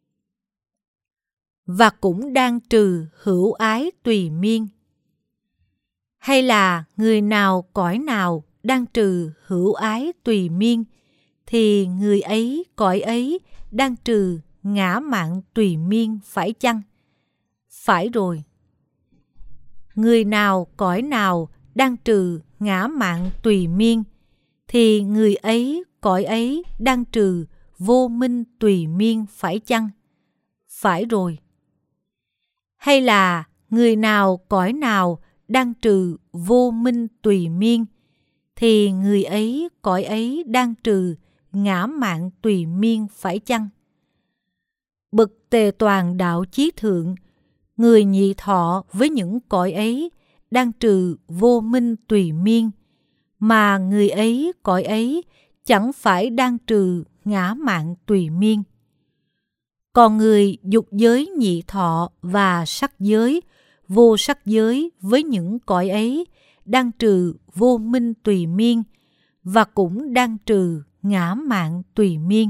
và cũng đang trừ hữu ái tùy miên. Hay là người nào, cõi nào đang trừ hữu ái tùy miên, thì người ấy, cõi ấy đang trừ ngã mạn tùy miên phải chăng? Phải rồi. Người nào, cõi nào đang trừ ngã mạn tùy miên, thì người ấy, cõi ấy đang trừ vô minh tùy miên phải chăng? Phải rồi. Hay là người nào, cõi nào đang trừ vô minh tùy miên, thì người ấy, cõi ấy đang trừ ngã mạn tùy miên phải chăng? Bậc tề toàn đạo chí thượng, người nhị thọ với những cõi ấy đang trừ vô minh tùy miên, mà người ấy, cõi ấy chẳng phải đang trừ ngã mạn tùy miên. Còn người dục giới nhị thọ và sắc giới, vô sắc giới với những cõi ấy đang trừ vô minh tùy miên và cũng đang trừ ngã mạn tùy miên.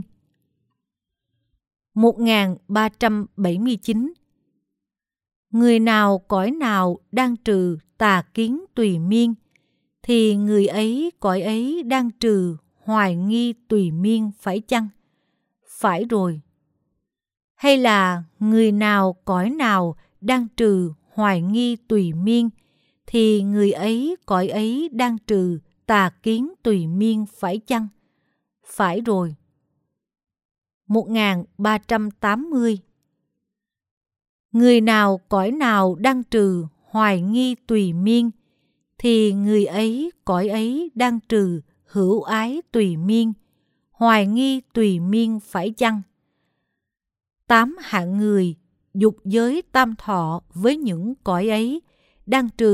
một nghìn ba trăm bảy mươi chín. Người nào, cõi nào đang trừ tà kiến tùy miên, thì người ấy, cõi ấy đang trừ hoài nghi tùy miên phải chăng? Phải rồi. Hay là người nào, cõi nào đang trừ hoài nghi tùy miên, thì người ấy, cõi ấy đang trừ tà kiến tùy miên phải chăng? Phải rồi. một nghìn ba trăm tám mươi. Người nào, cõi nào đang trừ hoài nghi tùy miên, thì người ấy, cõi ấy đang trừ hữu ái tùy miên, hoài nghi tùy miên phải chăng? Tám hạng người dục giới tam thọ với những cõi ấy đang trừ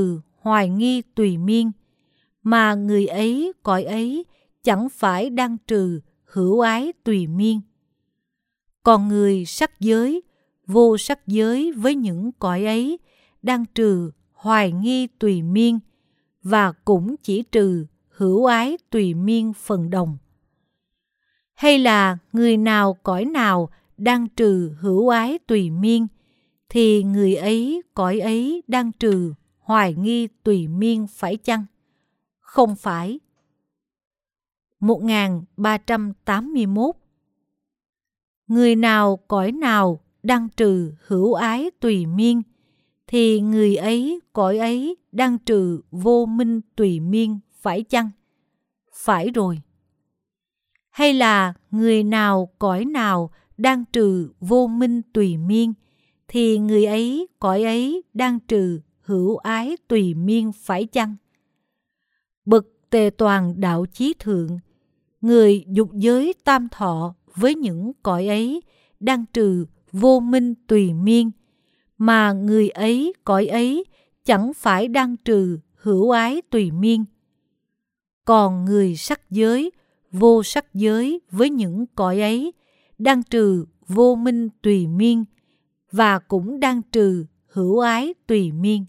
hoài nghi tùy miên, mà người ấy, cõi ấy, chẳng phải đang trừ hữu ái tùy miên. Còn người sắc giới, vô sắc giới với những cõi ấy, đang trừ hoài nghi tùy miên, và cũng chỉ trừ hữu ái tùy miên phần đồng. Hay là người nào cõi nào đang trừ hữu ái tùy miên, thì người ấy, cõi ấy đang trừ hoài nghi tùy miên phải chăng? Không phải. một nghìn ba trăm tám mươi mốt. Người nào cõi nào đang trừ hữu ái tùy miên, thì người ấy, cõi ấy đang trừ vô minh tùy miên phải chăng? Phải rồi. Hay là người nào cõi nào đang trừ vô minh tùy miên, thì người ấy, cõi ấy đang trừ hữu ái tùy miên phải chăng? Bậc Tề Toàn Đạo Chí Thượng, người dục giới tam thọ với những cõi ấy đang trừ vô minh tùy miên, mà người ấy, cõi ấy chẳng phải đang trừ hữu ái tùy miên. Còn người sắc giới, vô sắc giới với những cõi ấy đang trừ vô minh tùy miên, và cũng đang trừ hữu ái tùy miên.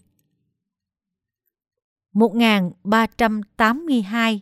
một nghìn ba trăm tám mươi hai.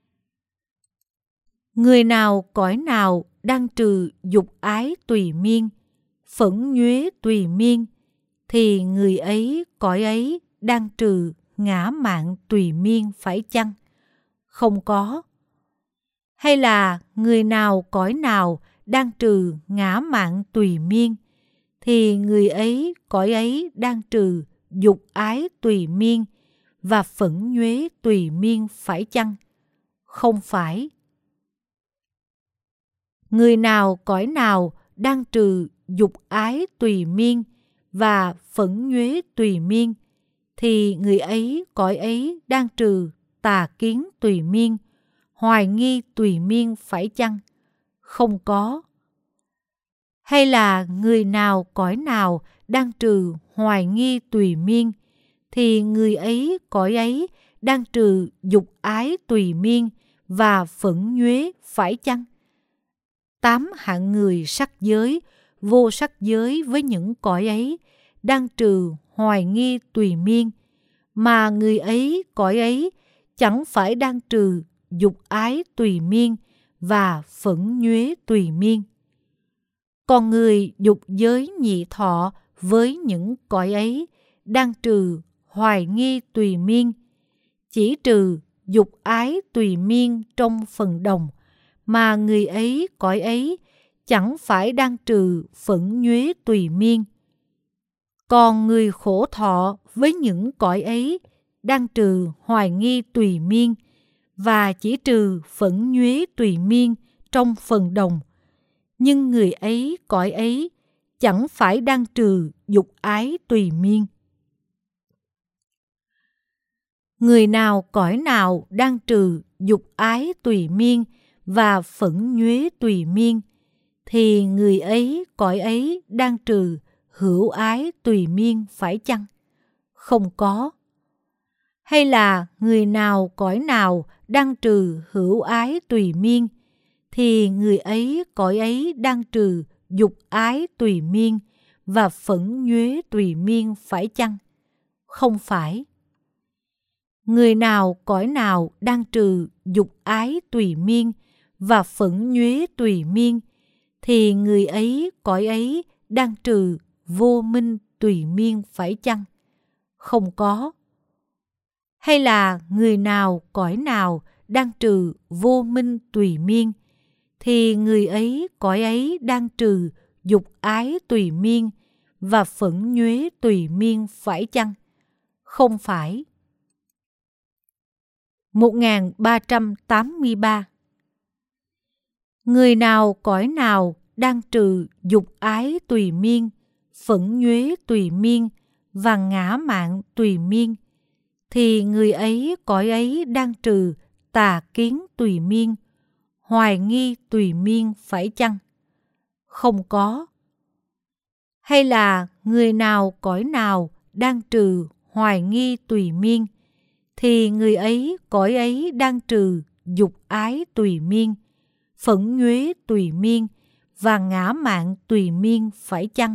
Người nào cõi nào đang trừ dục ái tùy miên, phẫn nhuế tùy miên, thì người ấy, cõi ấy đang trừ ngã mạn tùy miên phải chăng? Không có. Hay là người nào cõi nào đang trừ ngã mạn tùy miên, thì người ấy, cõi ấy đang trừ dục ái tùy miên và phẫn nhuế tùy miên phải chăng? Không phải. Người nào cõi nào đang trừ dục ái tùy miên và phẫn nhuế tùy miên, thì người ấy, cõi ấy đang trừ tà kiến tùy miên, hoài nghi tùy miên phải chăng? Không có. Hay là người nào cõi nào đang trừ hoài nghi tùy miên, thì người ấy, cõi ấy đang trừ dục ái tùy miên và phẫn nhuế phải chăng? Tám hạng người sắc giới, vô sắc giới với những cõi ấy đang trừ hoài nghi tùy miên, mà người ấy, cõi ấy chẳng phải đang trừ dục ái tùy miên và phẫn nhuế tùy miên. Còn người dục giới nhị thọ với những cõi ấy đang trừ hoài nghi tùy miên, chỉ trừ dục ái tùy miên trong phần đồng, mà người ấy, cõi ấy chẳng phải đang trừ phẫn nhuế tùy miên. Còn người khổ thọ với những cõi ấy đang trừ hoài nghi tùy miên và chỉ trừ phẫn nhuế tùy miên trong phần đồng, nhưng người ấy, cõi ấy chẳng phải đang trừ dục ái tùy miên. Người nào cõi nào đang trừ dục ái tùy miên và phẫn nhuế tùy miên, thì người ấy, cõi ấy đang trừ hữu ái tùy miên phải chăng? Không có. Hay là người nào cõi nào đang trừ hữu ái tùy miên, thì người ấy, cõi ấy đang trừ dục ái tùy miên và phẫn nhuế tùy miên phải chăng? Không phải. Người nào cõi nào đang trừ dục ái tùy miên và phẫn nhuế tùy miên, thì người ấy, cõi ấy đang trừ vô minh tùy miên phải chăng? Không có. Hay là người nào cõi nào đang trừ vô minh tùy miên, thì người ấy, cõi ấy đang trừ dục ái tùy miên và phẫn nhuế tùy miên phải chăng? Không phải. một nghìn ba trăm tám mươi ba. Người nào cõi nào đang trừ dục ái tùy miên, phẫn nhuế tùy miên và ngã mạn tùy miên, thì người ấy, cõi ấy đang trừ tà kiến tùy miên, hoài nghi tùy miên phải chăng? Không có. Hay là người nào cõi nào đang trừ hoài nghi tùy miên thì người ấy, cõi ấy đang trừ dục ái tùy miên, phẫn nhuế tùy miên và ngã mạn tùy miên, phải chăng?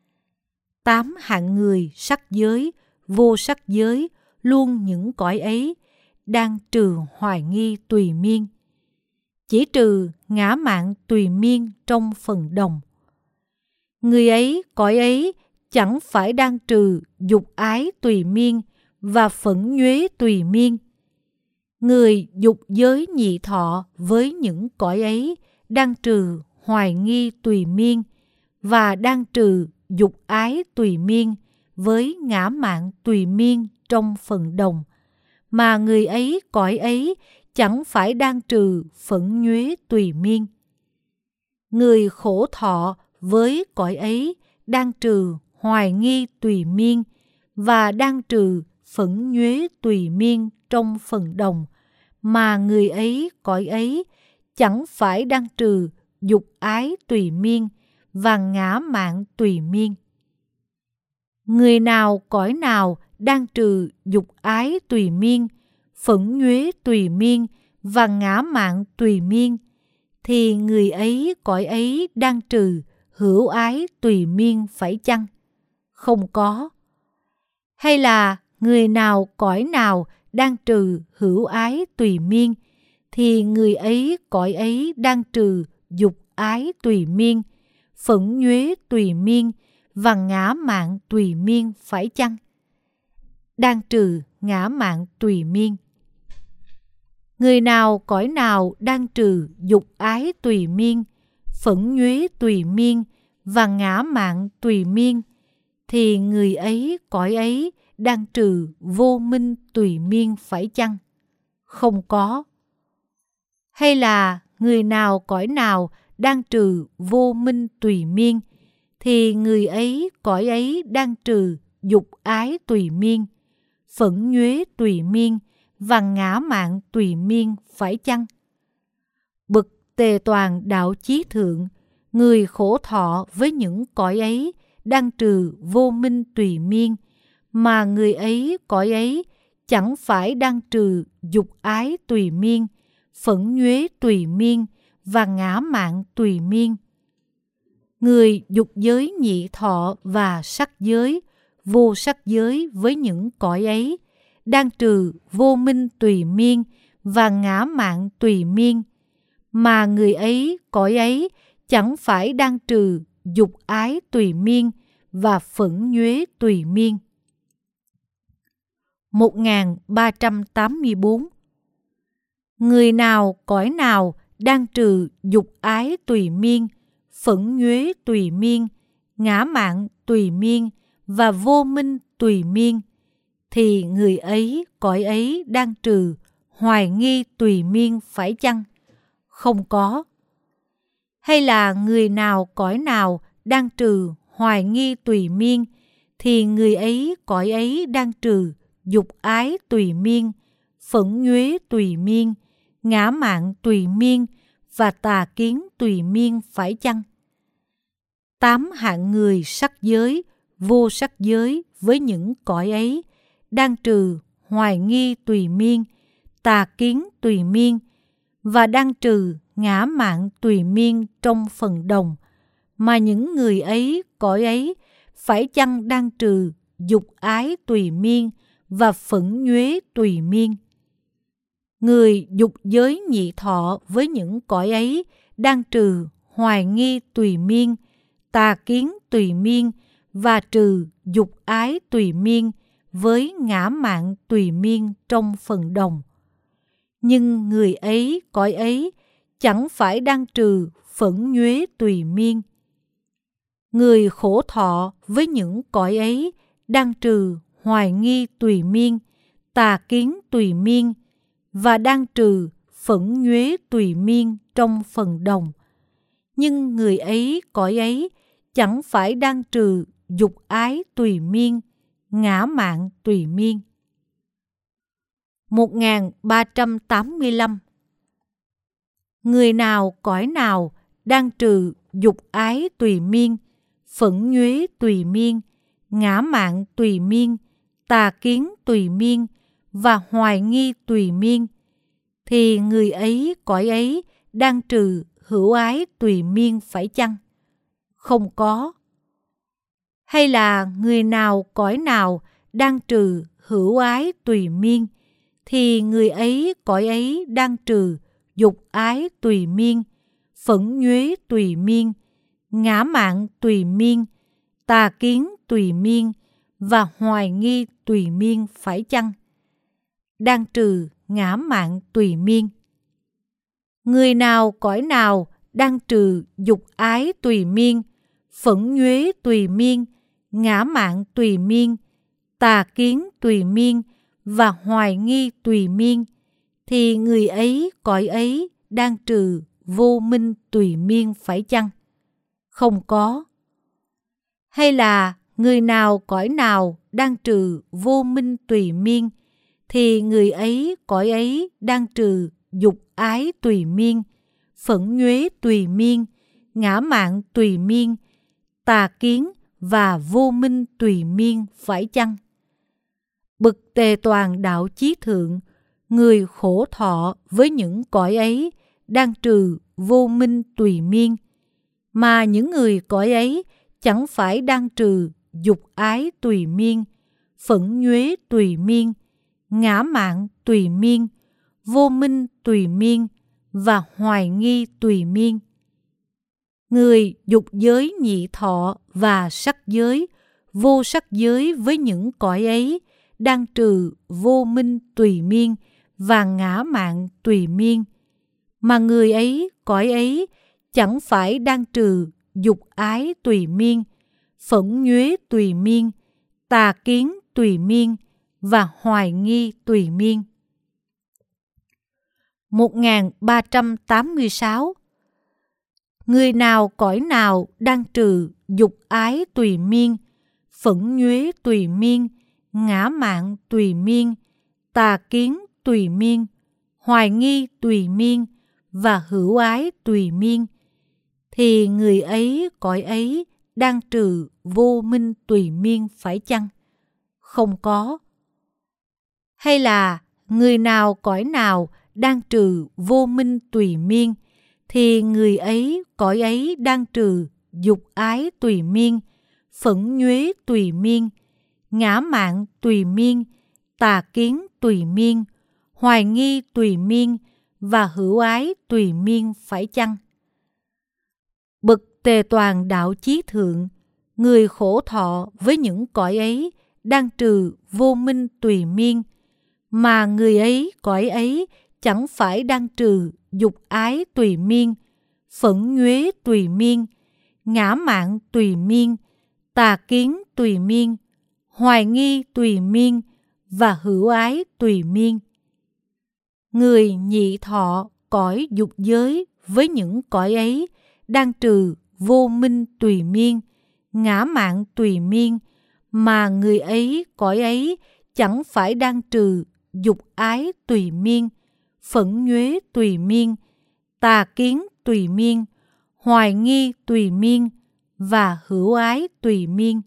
Tám hạng người sắc giới, vô sắc giới, luôn những cõi ấy đang trừ hoài nghi tùy miên, chỉ trừ ngã mạn tùy miên trong phần đồng. Người ấy, cõi ấy chẳng phải đang trừ dục ái tùy miên và phẫn nhuế tùy miên. Người dục giới nhị thọ với những cõi ấy đang trừ hoài nghi tùy miên và đang trừ dục ái tùy miên với ngã mạn tùy miên trong phần đồng, mà người ấy, cõi ấy chẳng phải đang trừ phẫn nhuế tùy miên. Người khổ thọ với cõi ấy đang trừ hoài nghi tùy miên và đang trừ phẫn nhuế tùy miên trong phần đồng, mà người ấy, cõi ấy chẳng phải đang trừ dục ái tùy miên và ngã mạn tùy miên. Người nào, cõi nào đang trừ dục ái tùy miên, phẫn nhuế tùy miên và ngã mạn tùy miên, thì người ấy, cõi ấy đang trừ hữu ái tùy miên, phải chăng? Không có. Hay là người nào, cõi nào đang trừ hữu ái tùy miên, thì người ấy, cõi ấy đang trừ dục ái tùy miên, phẫn nhuế tùy miên và ngã mạn tùy miên, phải chăng? Đang trừ ngã mạn tùy miên. Người nào, cõi nào đang trừ dục ái tùy miên, phẫn nhuế tùy miên và ngã mạn tùy miên, thì người ấy, cõi ấy đang trừ vô minh tùy miên, phải chăng? Không có. Hay là người nào, cõi nào đang trừ vô minh tùy miên, thì người ấy, cõi ấy đang trừ dục ái tùy miên, phẫn nhuế tùy miên và ngã mạn tùy miên, phải chăng? Bậc Tề Toàn Đạo Chí Thượng, người khổ thọ với những cõi ấy đang trừ vô minh tùy miên, mà người ấy, cõi ấy chẳng phải đang trừ dục ái tùy miên, phẫn nhuế tùy miên và ngã mạn tùy miên. Người dục giới nhị thọ và sắc giới, vô sắc giới với những cõi ấy đang trừ vô minh tùy miên và ngã mạn tùy miên, mà người ấy, cõi ấy chẳng phải đang trừ dục ái tùy miên và phẫn nhuế tùy miên. một nghìn ba trăm tám mươi bốn. Người nào, cõi nào đang trừ dục ái tùy miên, phẫn nhuế tùy miên, ngã mạn tùy miên và vô minh tùy miên, thì người ấy, cõi ấy đang trừ hoài nghi tùy miên, phải chăng? Không có. Hay là người nào, cõi nào đang trừ hoài nghi tùy miên, thì người ấy, cõi ấy đang trừ dục ái tùy miên, phẫn nhuế tùy miên, ngã mạn tùy miên và tà kiến tùy miên, phải chăng? Tám hạng người sắc giới, vô sắc giới với những cõi ấy đang trừ hoài nghi tùy miên, tà kiến tùy miên và đang trừ ngã mạn tùy miên trong phần đồng, mà những người ấy, cõi ấy phải chăng đang trừ dục ái tùy miên và phẫn nhuế tùy miên? Người dục giới nhị thọ với những cõi ấy đang trừ hoài nghi tùy miên, tà kiến tùy miên và trừ dục ái tùy miên với ngã mạn tùy miên trong phần đồng. Nhưng người ấy, cõi ấy chẳng phải đang trừ phẫn nhuế tùy miên. Người khổ thọ với những cõi ấy đang trừ hoài nghi tùy miên, tà kiến tùy miên và đang trừ phẫn nhuế tùy miên trong phần đồng. Nhưng người ấy, cõi ấy chẳng phải đang trừ dục ái tùy miên, ngã mạn tùy miên. một nghìn ba trăm tám mươi lăm. Người nào, cõi nào đang trừ dục ái tùy miên, phẫn nhuế tùy miên, ngã mạn tùy miên, tà kiến tùy miên và hoài nghi tùy miên, thì người ấy, cõi ấy đang trừ hữu ái tùy miên phải chăng? Không có. Hay là người nào, cõi nào đang trừ hữu ái tùy miên, thì người ấy, cõi ấy đang trừ dục ái tùy miên, phẫn nhuế tùy miên, ngã mạn tùy miên, tà kiến tùy miên và hoài nghi tùy miên phải chăng? Đang trừ ngã mạn tùy miên. Người nào, cõi nào đang trừ dục ái tùy miên, phẫn nhuế tùy miên, ngã mạn tùy miên, tà kiến tùy miên và hoài nghi tùy miên, thì người ấy, cõi ấy đang trừ vô minh tùy miên phải chăng? Không có. Hay là người nào, cõi nào đang trừ vô minh tùy miên, thì người ấy, cõi ấy đang trừ dục ái tùy miên, phẫn nhuế tùy miên, ngã mạn tùy miên, tà kiến và vô minh tùy miên phải chăng? Bậc Tề Toàn Đạo Chí Thượng, người khổ thọ với những cõi ấy đang trừ vô minh tùy miên, mà những người cõi ấy chẳng phải đang trừ dục ái tùy miên, phẫn nhuế tùy miên, ngã mạn tùy miên, vô minh tùy miên và hoài nghi tùy miên. Người dục giới nhị thọ và sắc giới, vô sắc giới với những cõi ấy đang trừ vô minh tùy miên và ngã mạn tùy miên, mà người ấy, cõi ấy chẳng phải đang trừ dục ái tùy miên, phẫn nhuế tùy miên, tà kiến tùy miên và hoài nghi tùy miên. một nghìn ba trăm tám mươi sáu. Người nào, cõi nào đang trừ dục ái tùy miên, phẫn nhuế tùy miên, ngã mạn tùy miên, tà kiến tùy miên, hoài nghi tùy miên và hữu ái tùy miên, thì người ấy, cõi ấy đang trừ vô minh tùy miên phải chăng? Không có. Hay là người nào, cõi nào đang trừ vô minh tùy miên, thì người ấy, cõi ấy đang trừ dục ái tùy miên, phẫn nhuế tùy miên, ngã mạn tùy miên, tà kiến tùy miên, hoài nghi tùy miên và hữu ái tùy miên phải chăng? Bậc Tề Toàn Đạo Chí Thượng, người khổ thọ với những cõi ấy đang trừ vô minh tùy miên, mà người ấy, cõi ấy chẳng phải đang trừ dục ái tùy miên, phẫn nhuế tùy miên, ngã mạn tùy miên, tà kiến tùy miên, hoài nghi tùy miên và hữu ái tùy miên. Người nhị thọ cõi dục giới với những cõi ấy đang trừ vô minh tùy miên, ngã mạn tùy miên, mà người ấy, cõi ấy chẳng phải đang trừ dục ái tùy miên, phẫn nhuế tùy miên, tà kiến tùy miên, hoài nghi tùy miên và hữu ái tùy miên.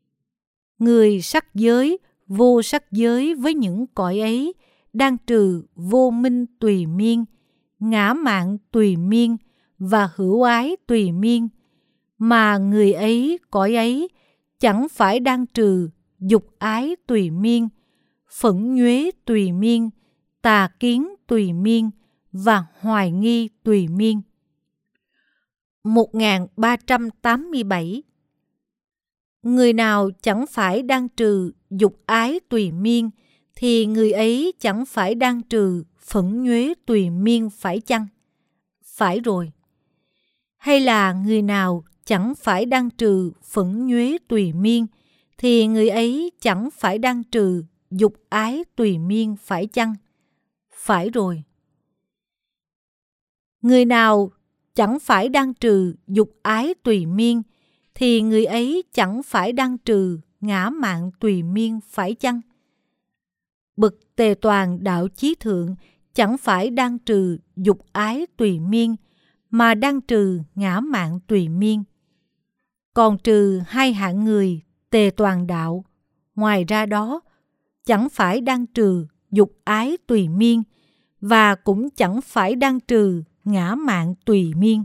Người sắc giới, vô sắc giới với những cõi ấy đang trừ vô minh tùy miên, ngã mạn tùy miên và hữu ái tùy miên, mà người ấy, cõi ấy chẳng phải đang trừ dục ái tùy miên, phẫn nhuế tùy miên, tà kiến tùy miên và hoài nghi tùy miên. một nghìn ba trăm tám mươi bảy. Người nào chẳng phải đang trừ dục ái tùy miên, thì người ấy chẳng phải đang trừ phẫn nhuế tùy miên phải chăng? Phải rồi. Hay là người nào chẳng phải đang trừ phẫn nhuế tùy miên, thì người ấy chẳng phải đang trừ dục ái tùy miên phải chăng? Phải rồi. Người nào chẳng phải đang trừ dục ái tùy miên, thì người ấy chẳng phải đang trừ ngã mạn tùy miên phải chăng? Bậc Tề Toàn Đạo Chí Thượng chẳng phải đang trừ dục ái tùy miên, mà đang trừ ngã mạn tùy miên. Còn trừ hai hạng người Tề Toàn Đạo, ngoài ra đó chẳng phải đang trừ dục ái tùy miên, và cũng chẳng phải đang trừ ngã mạn tùy miên.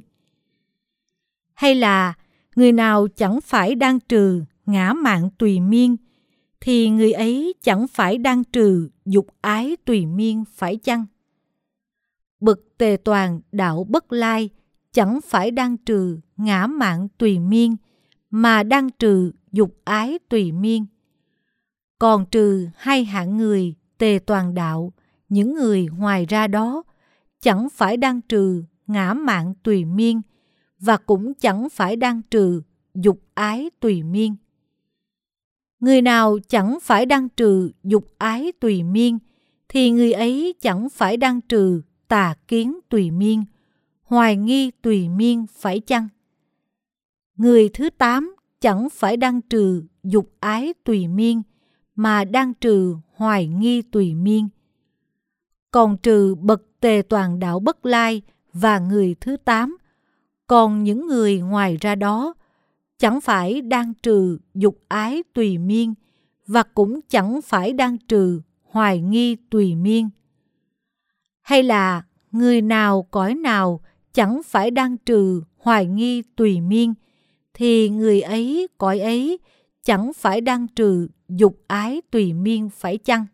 Hay là người nào chẳng phải đang trừ ngã mạn tùy miên, thì người ấy chẳng phải đang trừ dục ái tùy miên phải chăng? Bậc Tề Toàn đạo Bất Lai chẳng phải đang trừ ngã mạn tùy miên, mà đang trừ dục ái tùy miên. Còn trừ hai hạng người Tề Toàn đạo, những người ngoài ra đó, chẳng phải đang trừ ngã mạn tùy miên, và cũng chẳng phải đang trừ dục ái tùy miên. Người nào chẳng phải đang trừ dục ái tùy miên, thì người ấy chẳng phải đang trừ tà kiến tùy miên, hoài nghi tùy miên phải chăng? Người thứ tám chẳng phải đang trừ dục ái tùy miên, mà đang trừ hoài nghi tùy miên. Còn trừ bậc Tề Toàn đạo Bất Lai và người thứ tám, còn những người ngoài ra đó, chẳng phải đang trừ dục ái tùy miên, và cũng chẳng phải đang trừ hoài nghi tùy miên. Hay là người nào cõi nào chẳng phải đang trừ hoài nghi tùy miên, thì người ấy cõi ấy chẳng phải đang trừ dục ái tùy miên phải chăng?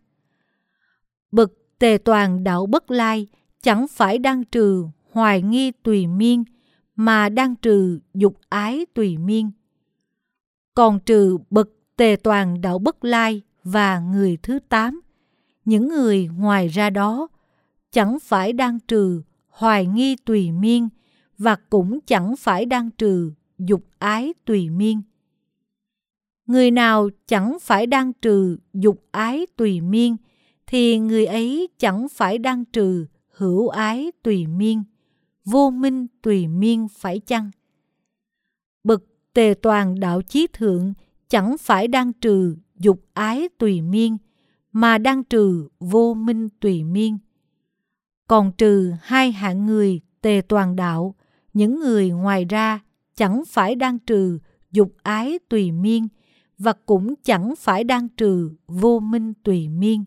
Bậc Tề Toàn đạo Bất Lai chẳng phải đang trừ hoài nghi tùy miên, mà đang trừ dục ái tùy miên. Còn trừ bậc Tề Toàn đạo Bất Lai và người thứ tám, những người ngoài ra đó, chẳng phải đang trừ hoài nghi tùy miên, và cũng chẳng phải đang trừ dục ái tùy miên. Người nào chẳng phải đang trừ dục ái tùy miên, thì người ấy chẳng phải đang trừ hữu ái tùy miên, vô minh tùy miên phải chăng? Bậc Tề Toàn đạo Chí Thượng chẳng phải đang trừ dục ái tùy miên, mà đang trừ vô minh tùy miên. Còn trừ hai hạng người Tề Toàn đạo, những người ngoài ra chẳng phải đang trừ dục ái tùy miên, và cũng chẳng phải đang trừ vô minh tùy miên.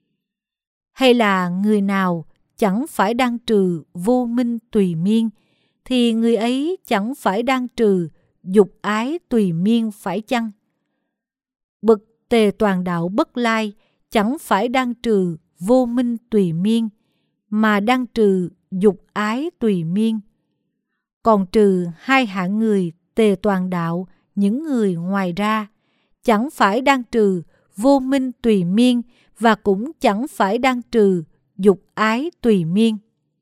Hay là người nào chẳng phải đang trừ vô minh tùy miên, thì người ấy chẳng phải đang trừ dục ái tùy miên phải chăng? Bậc Tề Toàn đạo Bất Lai chẳng phải đang trừ vô minh tùy miên, mà đang trừ dục ái tùy miên. Còn trừ hai hạng người Tề Toàn đạo, những người ngoài ra, chẳng phải đang trừ vô minh tùy miên, và cũng chẳng phải đang trừ dục ái tùy miên.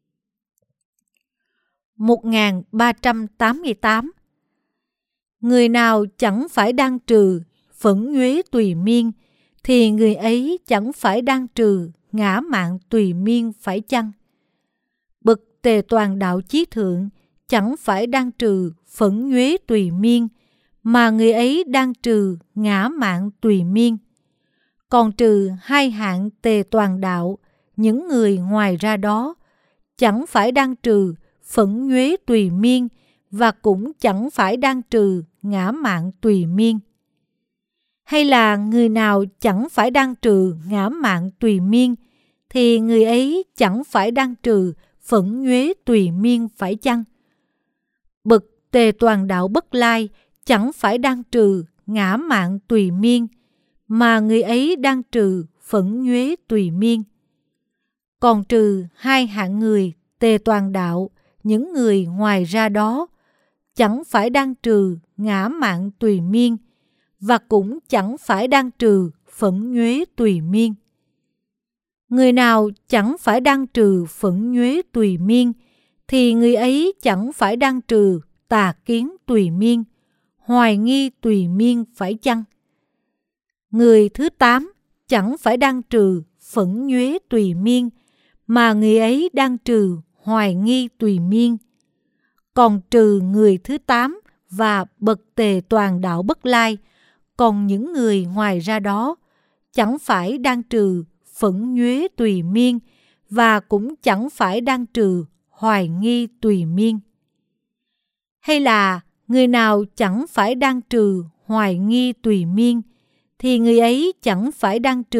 một nghìn ba trăm tám mươi tám. Người nào chẳng phải đang trừ phẫn nhuế tùy miên, thì người ấy chẳng phải đang trừ ngã mạn tùy miên phải chăng? Bậc Tề Toàn đạo Chí Thượng chẳng phải đang trừ phẫn nhuế tùy miên, mà người ấy đang trừ ngã mạn tùy miên. Còn trừ hai hạng Tề Toàn đạo, những người ngoài ra đó, chẳng phải đang trừ phẫn nhuế tùy miên, và cũng chẳng phải đang trừ ngã mạn tùy miên. Hay là người nào chẳng phải đang trừ ngã mạn tùy miên, thì người ấy chẳng phải đang trừ phẫn nhuế tùy miên phải chăng? Bậc Tề Toàn đạo Bất Lai chẳng phải đang trừ ngã mạn tùy miên, mà người ấy đang trừ phẫn nhuế tùy miên. Còn trừ hai hạng người Tề Toàn đạo, những người ngoài ra đó, chẳng phải đang trừ ngã mạn tùy miên, và cũng chẳng phải đang trừ phẫn nhuế tùy miên. Người nào chẳng phải đang trừ phẫn nhuế tùy miên, thì người ấy chẳng phải đang trừ tà kiến tùy miên, hoài nghi tùy miên phải chăng? Người thứ tám chẳng phải đang trừ phẫn nhuế tùy miên, mà người ấy đang trừ hoài nghi tùy miên. Còn trừ người thứ tám và bậc Tề Toàn đạo Bất Lai, còn những người ngoài ra đó, chẳng phải đang trừ phẫn nhuế tùy miên, và cũng chẳng phải đang trừ hoài nghi tùy miên. Hay là người nào chẳng phải đang trừ hoài nghi tùy miên, thì người ấy chẳng phải đang trừ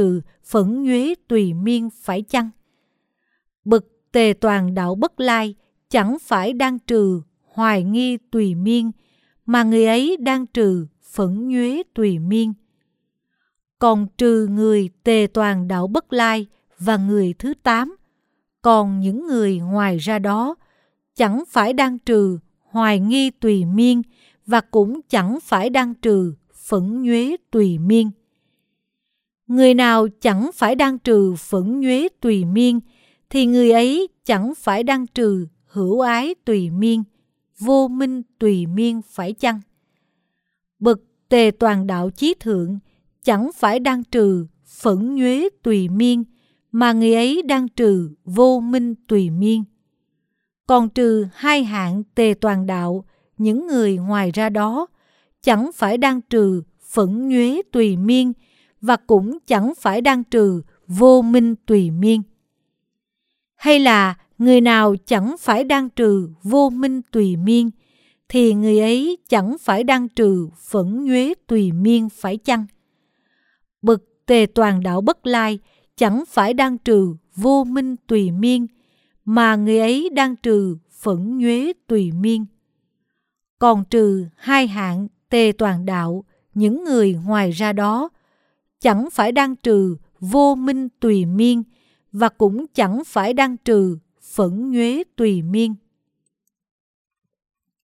phẫn nhuế tùy miên phải chăng? Bậc tề toàn đạo bất lai chẳng phải đang trừ hoài nghi tùy miên, mà người ấy đang trừ phẫn nhuế tùy miên. Còn trừ người tề toàn đạo bất lai và người thứ tám, còn những người ngoài ra đó chẳng phải đang trừ hoài nghi tùy miên và cũng chẳng phải đang trừ phẫn nhuế tùy miên. Người nào chẳng phải đang trừ phẫn nhuế tùy miên thì người ấy chẳng phải đang trừ hữu ái tùy miên, vô minh tùy miên phải chăng? Bậc tề toàn đạo chí thượng chẳng phải đang trừ phẫn nhuế tùy miên, mà người ấy đang trừ vô minh tùy miên. Còn trừ hai hạng tề toàn đạo, những người ngoài ra đó chẳng phải đang trừ phẫn nhuế tùy miên và cũng chẳng phải đang trừ vô minh tùy miên. Hay là người nào chẳng phải đang trừ vô minh tùy miên thì người ấy chẳng phải đang trừ phẫn nhuế tùy miên phải chăng? Bậc tề toàn đạo bất lai chẳng phải đang trừ vô minh tùy miên, mà người ấy đang trừ phẫn nhuế tùy miên. Còn trừ hai hạng tề toàn đạo, những người ngoài ra đó chẳng phải đang trừ vô minh tùy miên và cũng chẳng phải đang trừ phẫn nhuế tùy miên.